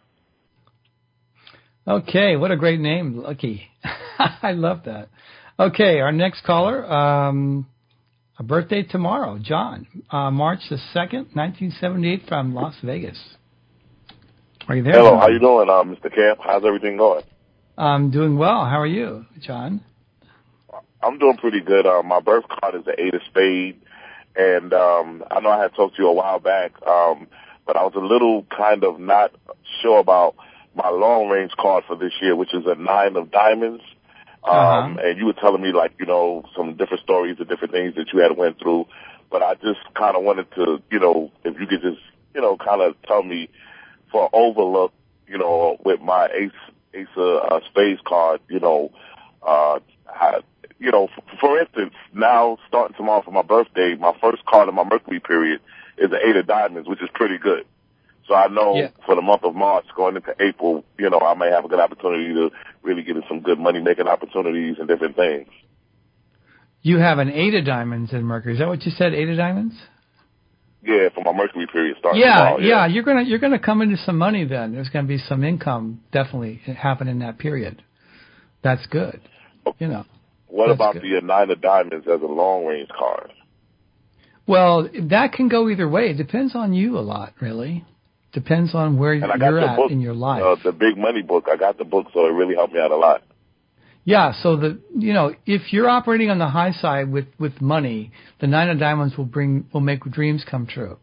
Okay, what a great name, Lucky. I love that. Okay, our next caller, um, a birthday tomorrow, John, uh, March the second, nineteen seventy-eight, from Las Vegas. Are you there, Hello, John? how you doing, uh, Mister Camp? How's everything going? I'm doing well. How are you, John? I'm doing pretty good. Uh, my birth card is the eight of spades, and um, I know I had talked to you a while back, um, but I was a little kind of not sure about my long-range card for this year, which is a nine of diamonds. Um, uh-huh. And you were telling me, like, you know, some different stories of different things that you had went through. But I just kind of wanted to, you know, if you could just, you know, kind of tell me for overlook, you know, with my ace, ace of uh, spades card, you know, uh, I, you know, for, for instance, now starting tomorrow for my birthday, my first card of my Mercury period is the eight of diamonds, which is pretty good. So I know yeah. for the month of March, going into April, you know, I may have a good opportunity to really get in some good money-making opportunities and different things. You have an eight of diamonds in Mercury. Is that what you said, eight of diamonds? Yeah, for my Mercury period starting yeah, tomorrow. Yeah, yeah, you're gonna you're gonna come into some money then. There's gonna be some income definitely happen in that period. That's good. You know. What about good. the nine of diamonds as a long-range card? Well, that can go either way. It depends on you a lot, really. Depends on where and you're at book, in your life. Uh, the Big Money book, I got the book, so it really helped me out a lot. Yeah, so the you know if you're operating on the high side with, with money, the nine of diamonds will bring will make dreams come true.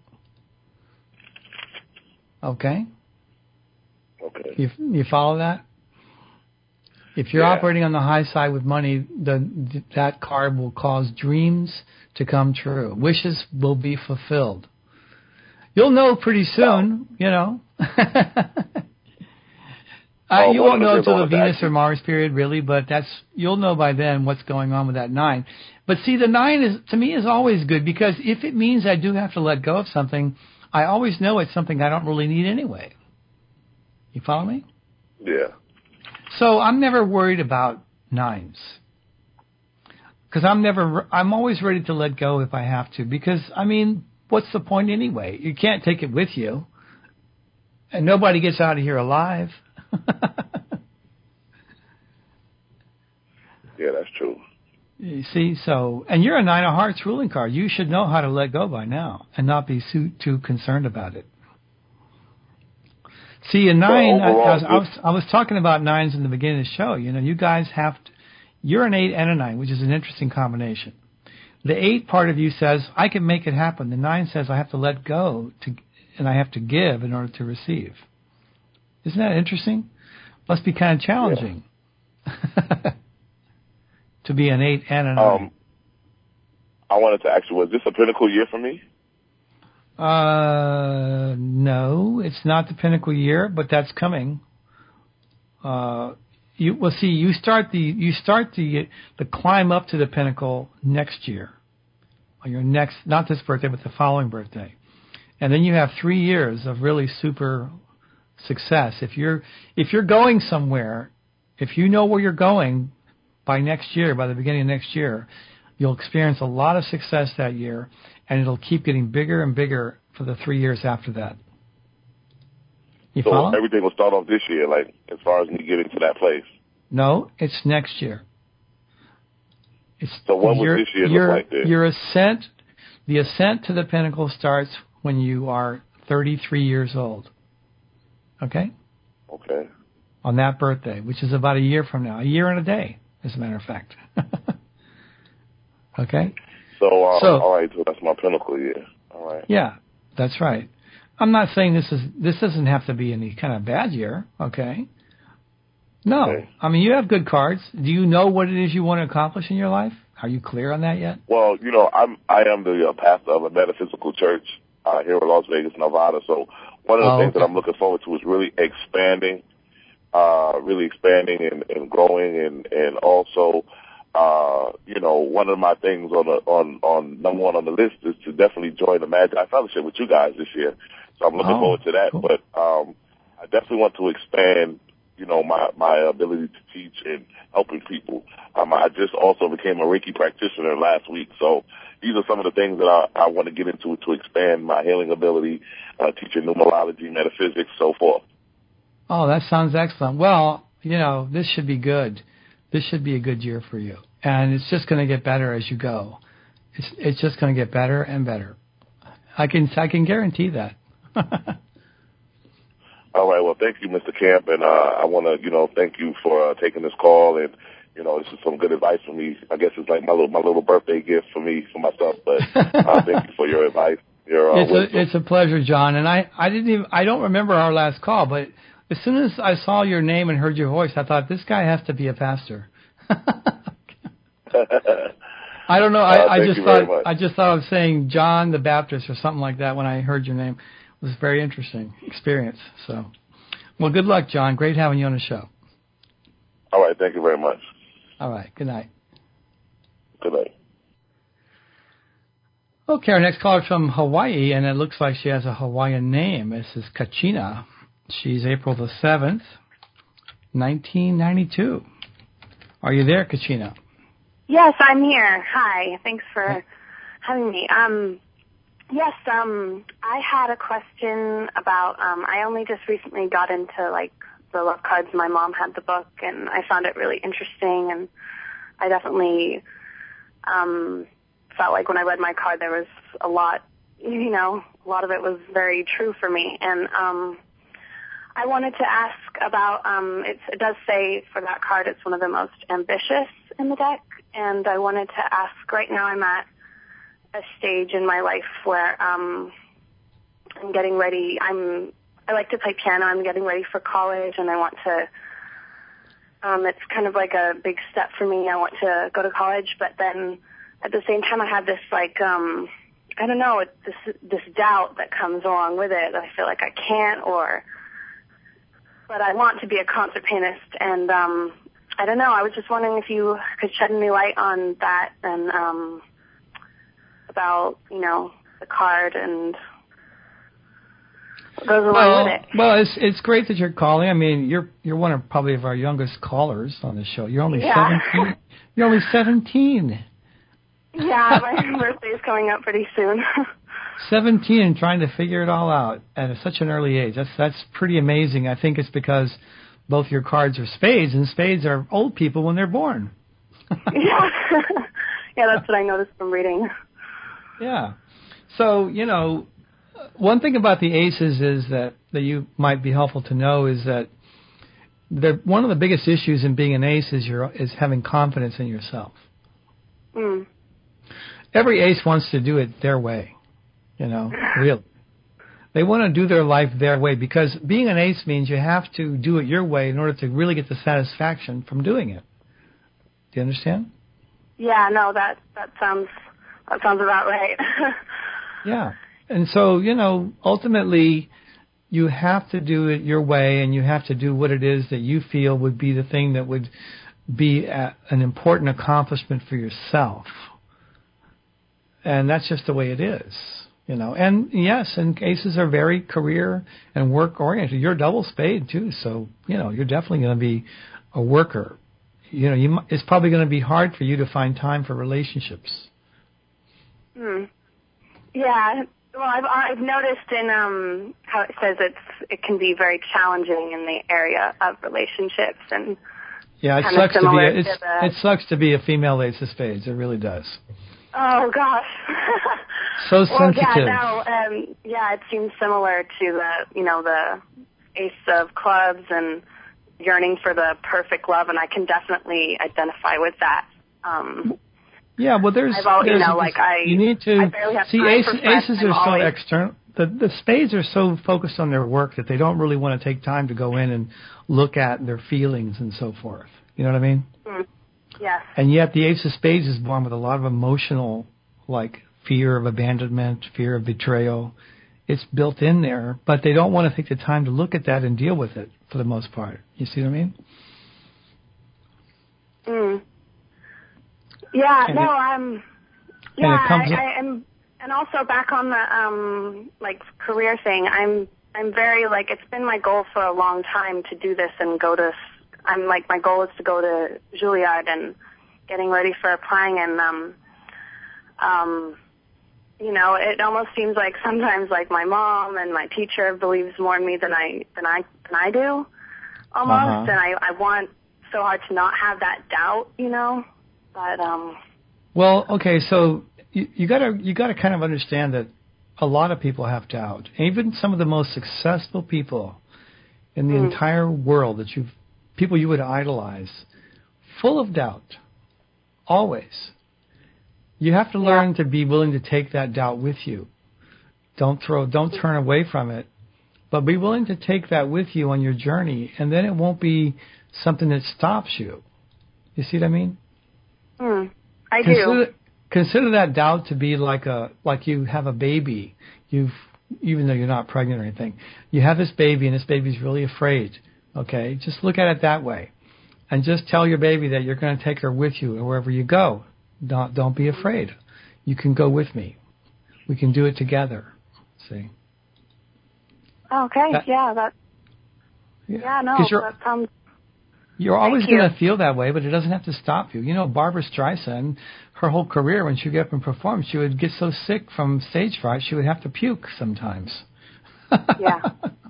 Okay. Okay. You you follow that? If you're yeah. operating on the high side with money, the that card will cause dreams to come true. Wishes will be fulfilled. You'll know pretty soon, no. you know. uh, oh, you won't know until the Venus actually. or Mars period, really, but that's you'll know by then what's going on with that nine. But see, the nine is to me is always good because if it means I do have to let go of something, I always know it's something I don't really need anyway. You follow me? Yeah. So I'm never worried about nines because I'm never I'm always ready to let go if I have to because I mean. What's the point anyway? You can't take it with you. And nobody gets out of here alive. Yeah, that's true. You see, so, and you're a nine of hearts ruling card. You should know how to let go by now and not be too, too concerned about it. See, a nine, so I, overall, I, was, I, was, I was talking about nines in the beginning of the show. You know, you guys have, to, you're an eight and a nine, which is an interesting combination. The eight part of you says, I can make it happen. The nine says, I have to let go to, and I have to give in order to receive. Isn't that interesting? Must be kind of challenging yeah. to be an eight and a nine. Um, I wanted to ask you, was this a pinnacle year for me? Uh, no, it's not the pinnacle year, but that's coming. Uh, You well, see. You start the you start the the climb up to the pinnacle next year, on your next not this birthday but the following birthday, and then you have three years of really super success. If you're if you're going somewhere, if you know where you're going by next year, by the beginning of next year, you'll experience a lot of success that year, and it'll keep getting bigger and bigger for the three years after that. You so follow? Everything will start off this year, like as far as me getting to that place. No, it's next year. It's so what your, would this year your, look like then? Your ascent, the ascent to the pinnacle starts when you are thirty-three years old. Okay? Okay. On that birthday, which is about a year from now. A year and a day, as a matter of fact. Okay? So, uh, so, all right, so that's my pinnacle year. All right. Yeah, that's right. I'm not saying this is this doesn't have to be any kind of bad year, okay? No. Okay. I mean, you have good cards. Do you know what it is you want to accomplish in your life? Are you clear on that yet? Well, you know, I'm I am the uh, pastor of a metaphysical church uh, here in Las Vegas, Nevada. So one of the oh, things okay. that I'm looking forward to is really expanding, uh, really expanding and, and growing, and and also, uh, you know, one of my things on the on on number one on the list is to definitely join the Magi Fellowship with you guys this year. So I'm looking oh, forward to that. cool. But um, I definitely want to expand, you know, my, my ability to teach and helping people. Um, I just also became a Reiki practitioner last week. So these are some of the things that I, I want to get into to expand my healing ability, uh, teaching numerology, metaphysics, so forth. Oh, that sounds excellent. Well, you know, this should be good. This should be a good year for you. And it's just going to get better as you go. It's, it's just going to get better and better. I can, I can guarantee that. All right. Well, thank you, Mister Camp. And, uh, I want to, you know, thank you for uh, taking this call. And, you know, this is some good advice for me. I guess it's like my little, my little birthday gift for me, for myself. But, uh, thank you for your advice. Your, uh, it's a, it's a pleasure, John. And I, I didn't even, I don't remember our last call, but as soon as I saw your name and heard your voice, I thought this guy has to be a pastor. I don't know. I, uh, I just you thought, very much. I just thought of saying John the Baptist or something like that when I heard your name. It was a very interesting experience. So, well, good luck, John. Great having you on the show. All right. Thank you very much. All right. Good night. Good night. Okay, our next caller is from Hawaii, and it looks like she has a Hawaiian name. This is Kachina. She's April the seventh, nineteen ninety-two. Are you there, Kachina? Yes, I'm here. Hi. Thanks for having me. Um, yes, um, I had a question about, um, I only just recently got into, like, the love cards. My mom had the book, and I found it really interesting, and I definitely um, felt like when I read my card there was a lot, you know, a lot of it was very true for me. And um, I wanted to ask about, um, it's, it does say for that card it's one of the most ambitious in the deck, and I wanted to ask, right now I'm at a stage in my life where um, I'm getting ready, I'm, I like to play piano, I'm getting ready for college, and I want to, um, it's kind of like a big step for me, I want to go to college, but then at the same time I have this like, um, I don't know, it, this, this doubt that comes along with it, that I feel like I can't, or, but I want to be a concert pianist, and um, I don't know, I was just wondering if you could shed any light on that, and um, about, you know, the card and what goes along well, with it. Well, it's it's great that you're calling. I mean, you're you're one of probably of our youngest callers on the show. You're only yeah. seventeen. You're only seventeen. Yeah, my birthday is coming up pretty soon. seventeen and trying to figure it all out at such an early age. That's that's pretty amazing. I think it's because both your cards are spades, and spades are old people when they're born. yeah. Yeah, that's what I noticed from reading. Yeah. So, you know, one thing about the aces is that, that you might be helpful to know is that one of the biggest issues in being an ace is your is having confidence in yourself. Mm. Every ace wants to do it their way, you know, really. They want to do their life their way, because being an ace means you have to do it your way in order to really get the satisfaction from doing it. Do you understand? Yeah, no, that that sounds that sounds about right. Yeah. And so, you know, ultimately you have to do it your way, and you have to do what it is that you feel would be the thing that would be a, an important accomplishment for yourself. And that's just the way it is, you know. And yes, and aces are very career and work oriented. You're double spade too, so, you know, you're definitely going to be a worker. You know, you, it's probably going to be hard for you to find time for relationships. Hmm. Yeah. Well, I've I've noticed in um how it says it's it can be very challenging in the area of relationships, and yeah, it sucks to be a, it's, to the, it sucks to be a female ace of spades. It really does. Oh gosh. So well, sensitive. Yeah, no, um, yeah, it seems similar to the you know the ace of clubs and yearning for the perfect love, and I can definitely identify with that. Um, Yeah, well, there's, I've all, there's you know, like I, you need to I barely have see time ace, for friends. aces I'm are always, so external. the, the spades are so focused on their work that they don't really want to take time to go in and look at their feelings and so forth. You know what I mean? Mm. Yes. And yet the ace of spades is born with a lot of emotional, like fear of abandonment, fear of betrayal. It's built in there, but they don't want to take the time to look at that and deal with it for the most part. You see what I mean? Mm. Yeah, and no, it, I'm, yeah, I, I, I'm, and also back on the, um, like, career thing, I'm, I'm very, like, it's been my goal for a long time to do this and go to, I'm, like, my goal is to go to Juilliard and getting ready for applying, and, um, um, you know, it almost seems like sometimes, like, my mom and my teacher believes more in me than I, than I, than I do, almost, uh-huh. and I, I want so hard to not have that doubt, you know? But um well, okay, so you, you gotta you gotta kind of understand that a lot of people have doubt. Even some of the most successful people in the mm. entire world that you people you would idolize, full of doubt. Always. You have to learn yeah. to be willing to take that doubt with you. Don't throw don't turn away from it, but be willing to take that with you on your journey, and then it won't be something that stops you. You see what I mean? Mm, I consider, do. Consider that doubt to be like a like you have a baby. You've even though you're not pregnant or anything, you have this baby, and this baby's really afraid. Okay, just look at it that way, and just tell your baby that you're going to take her with you wherever you go. Don't don't be afraid. You can go with me. We can do it together. See? Okay. That, yeah. That. Yeah. Yeah. No. That sounds. You're always Thank going to you. feel that way, but it doesn't have to stop you. You know, Barbra Streisand, her whole career, when she would get up and perform, she would get so sick from stage fright, she would have to puke sometimes. Yeah.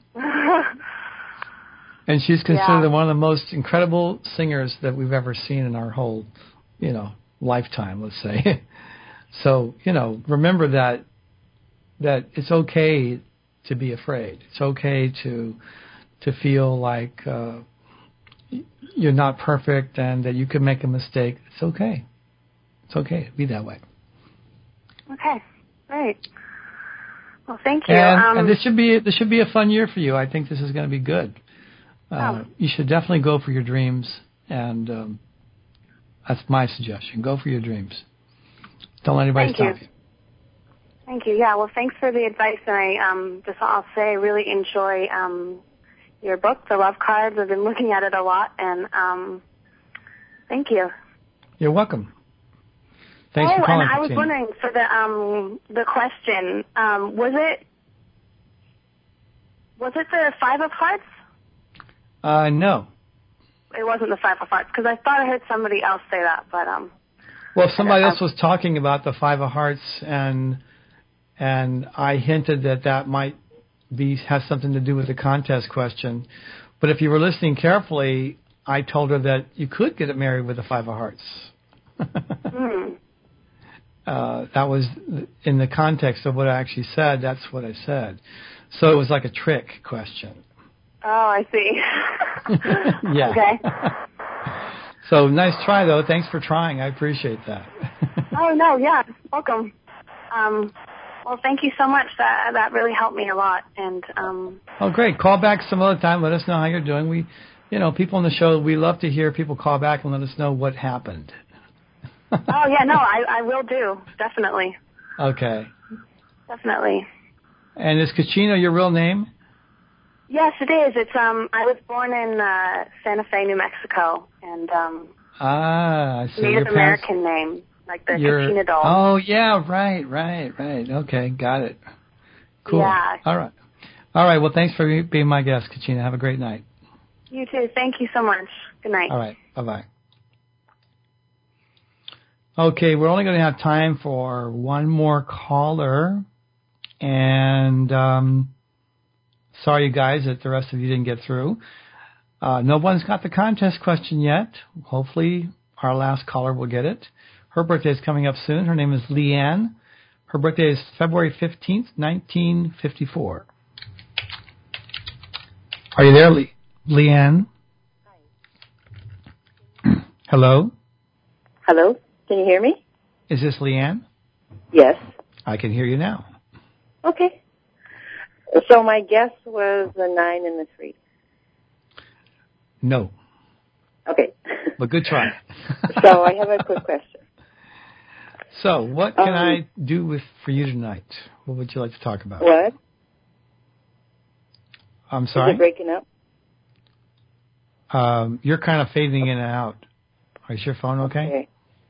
And she's considered yeah. one of the most incredible singers that we've ever seen in our whole, you know, lifetime, let's say. So, you know, remember that that it's okay to be afraid. It's okay to to feel like uh, you're not perfect and that you could make a mistake. It's okay. It's okay to be that way. Okay. Great. Well, thank you. And, um, and this should be this should be a fun year for you. I think this is going to be good. Uh, oh. You should definitely go for your dreams, and um, that's my suggestion. Go for your dreams. Don't let anybody thank stop you. you. Thank you. Yeah. Well, thanks for the advice, and I um, just I'll say I really enjoy um, your book, The Love Cards. I've been looking at it a lot, and um, thank you. You're welcome. Thanks oh, for calling, and I was Katina. wondering for the um, the question, um, was it was it the Five of Hearts? Uh, no. It wasn't the Five of Hearts, because I thought I heard somebody else say that, but um. Well, somebody else was talking about the Five of Hearts, and and I hinted that that might be has something to do with the contest question. But if you were listening carefully, I told her that you could get it married with the Five of Hearts. mm. uh, that was in the context of what I actually said. That's what I said. So it was like a trick question. Oh, I see. Yeah. Okay. So nice try, though. Thanks for trying. I appreciate that. Oh, no, yeah. Welcome. Um, well, thank you so much. That that really helped me a lot. And um, oh, great. Call back some other time. Let us know how you're doing. We, you know, people on the show, we love to hear people call back and let us know what happened. Oh, yeah, no, I, I will do. Definitely. Okay. Definitely. And is Kachina your real name? Yes, it is. It's um. I was born in uh, Santa Fe, New Mexico, and um. Ah, I see. Native your parents, American name, like the your, Kachina doll. Oh, yeah, right, right, right. Okay, got it. Cool. Yeah. All right. All right, well, thanks for being my guest, Kachina. Have a great night. You too. Thank you so much. Good night. All right. Bye-bye. Okay, we're only going to have time for one more caller. And um, sorry, you guys, that the rest of you didn't get through. Uh, no one's got the contest question yet. Hopefully our last caller will get it. Her birthday is coming up soon. Her name is Leanne. Her birthday is February fifteenth, nineteen fifty-four. Are you there, Le- Leanne? Hi. Hello? Hello? Can you hear me? Is this Leanne? Yes. I can hear you now. Okay. So my guess was the nine and the three. No. Okay. But good try. So I have a quick question. So what can um, I do with for you tonight? What would you like to talk about? What? I'm sorry? Is it breaking up? Um, you're kind of fading in and out. Is your phone okay? Okay.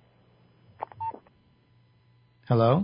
Hello?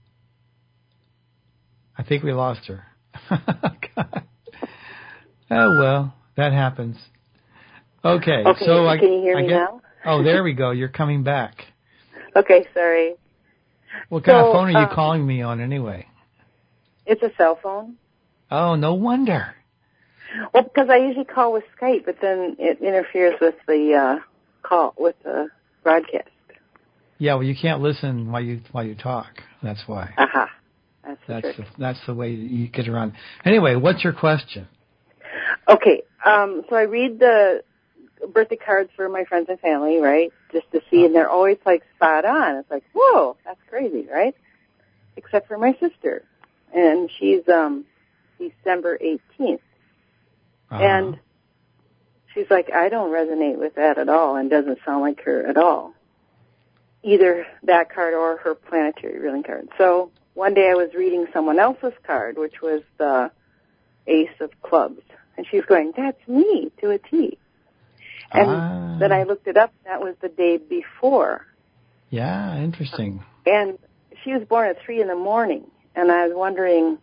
I think we lost her. God. Oh, well, that happens. Okay, okay so I can you hear I me get, now? Oh, there we go. You're coming back. Okay, sorry. What kind so, of phone are you um, calling me on anyway? It's a cell phone. Oh, no wonder. Well, because I usually call with Skype, but then it interferes with the uh, call with the broadcast. Yeah, well, you can't listen while you while you talk. That's why. Aha. Uh-huh. That's the that's trick. the, that's the way you get around. Anyway, what's your question? Okay, um, so I read the birthday cards for my friends and family, right? Just to see, and they're always like spot on. It's like, whoa, that's crazy, right? Except for my sister, and she's um, December eighteenth. Uh-huh. And she's like, I don't resonate with that at all and doesn't sound like her at all. Either that card or her planetary ruling card. So one day I was reading someone else's card, which was the Ace of Clubs. And she's going, that's me to a T. And ah. then I looked it up. That was the day before. Yeah, interesting. And she was born at three in the morning. And I was wondering,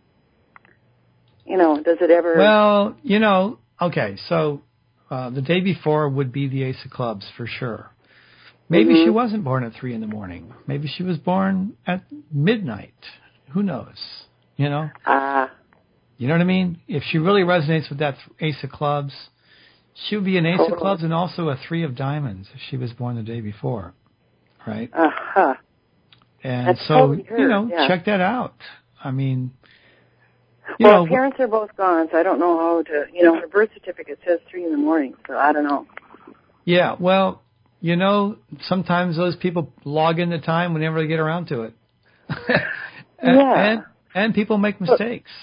you know, does it ever... Well, you know, okay, so uh, the day before would be the Ace of Clubs for sure. Maybe mm-hmm. she wasn't born at three in the morning. Maybe she was born at midnight. Who knows? You know? Ah. Uh, you know what I mean? If she really resonates with that Ace of Clubs, she would be an Ace totally. of Clubs and also a Three of Diamonds if she was born the day before, right? Uh-huh. And That's so, totally her, you know, yeah. check that out. I mean... You well, know, parents are both gone, so I don't know how to, you know, her birth certificate says three in the morning, so I don't know. Yeah, well, you know, sometimes those people log in the time whenever they get around to it. and, yeah. And, and people make mistakes.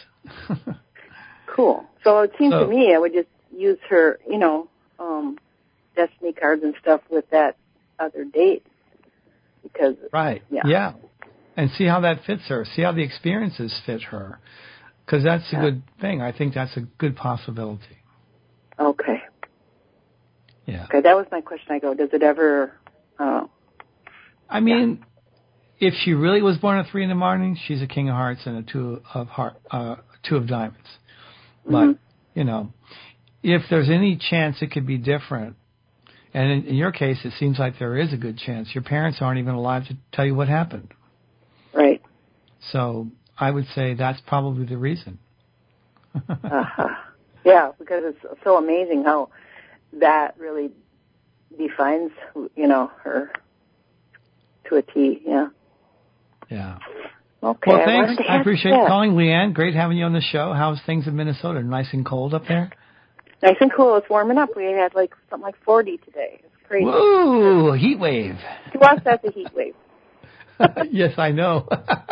Cool. So it seems so, to me I would just use her, you know, um, destiny cards and stuff with that other date. Because, right, yeah. yeah. And see how that fits her. See how the experiences fit her. Because that's a yeah. good thing. I think that's a good possibility. Okay. Yeah. Okay, that was my question. I go, does it ever... Uh, I mean, yeah. if she really was born at three in the morning, she's a King of Hearts and a Two of heart, uh, Two of Diamonds. Mm-hmm. But, you know, if there's any chance it could be different, and in, in your case, it seems like there is a good chance. Your parents aren't even alive to tell you what happened. Right. So I would say that's probably the reason. uh-huh. Yeah, because it's so amazing how that really defines, you know, her to a T. Yeah. Yeah. Okay. Well, thanks. I, I appreciate that. calling, Leanne. Great having you on the show. How's things in Minnesota? Nice and cold up there? Nice and cool. It's warming up. We had like something like forty today. It's crazy. Whoa, heat wave. To us, that's a heat wave. Yes, I know.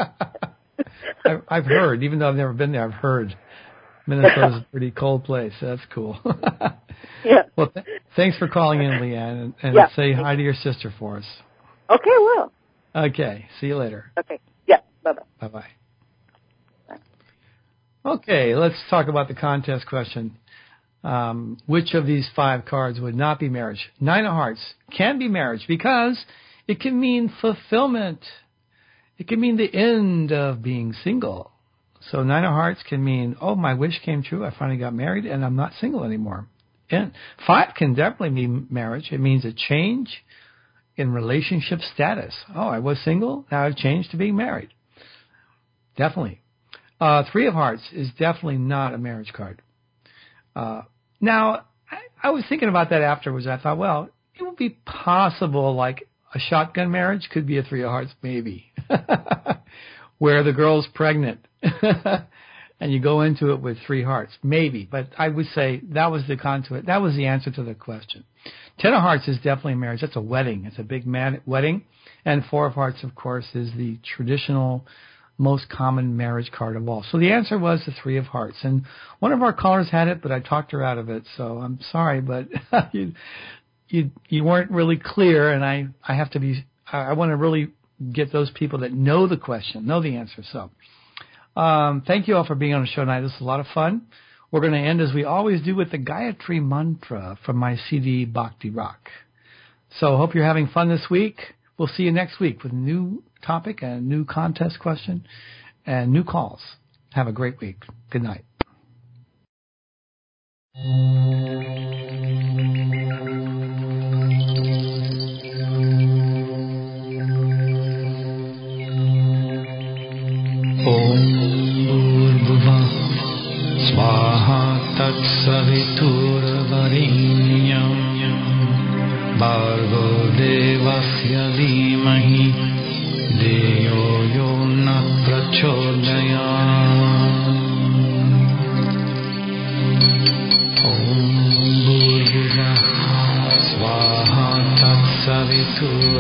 I've, I've heard, even though I've never been there, I've heard Minnesota's a pretty cold place. So that's cool. Yeah. Well, th- thanks for calling in, Leanne, and, and yeah. say hi to your sister for us. Okay, well. Okay, see you later. Okay, yeah, bye-bye. Bye-bye. Bye. Okay, let's talk about the contest question. Um, which of these five cards would not be marriage? Nine of Hearts can be marriage because it can mean fulfillment. It can mean the end of being single. So Nine of Hearts can mean, oh, my wish came true. I finally got married and I'm not single anymore. And five can definitely mean marriage. It means a change in relationship status. Oh, I was single. Now I've changed to being married. Definitely. Uh, Three of Hearts is definitely not a marriage card. Uh, now, I, I was thinking about that afterwards. I thought, well, it would be possible, like a shotgun marriage could be a Three of Hearts, maybe, where the girl's pregnant and you go into it with three hearts, maybe. But I would say that was the contour. That was the answer to the question. Ten of Hearts is definitely a marriage. That's a wedding. It's a big man wedding. And Four of Hearts, of course, is the traditional most common marriage card of all? So the answer was the Three of Hearts. And one of our callers had it, but I talked her out of it. So I'm sorry, but you, you you weren't really clear, and I, I have to be, I, I want to really get those people that know the question, know the answer. So um, thank you all for being on the show tonight. This is a lot of fun. We're going to end, as we always do, with the Gayatri Mantra from my C D, Bhakti Rock. So hope you're having fun this week. We'll see you next week with a new topic and a new contest question and new calls. Have a great week. Good night. Swaha Tatsaviturvarenyam Bhargo Devasya Dhimahi Deyo Yo Na Prachodayam Om Bhurvuvah Swaha Tatsaviturvarenyam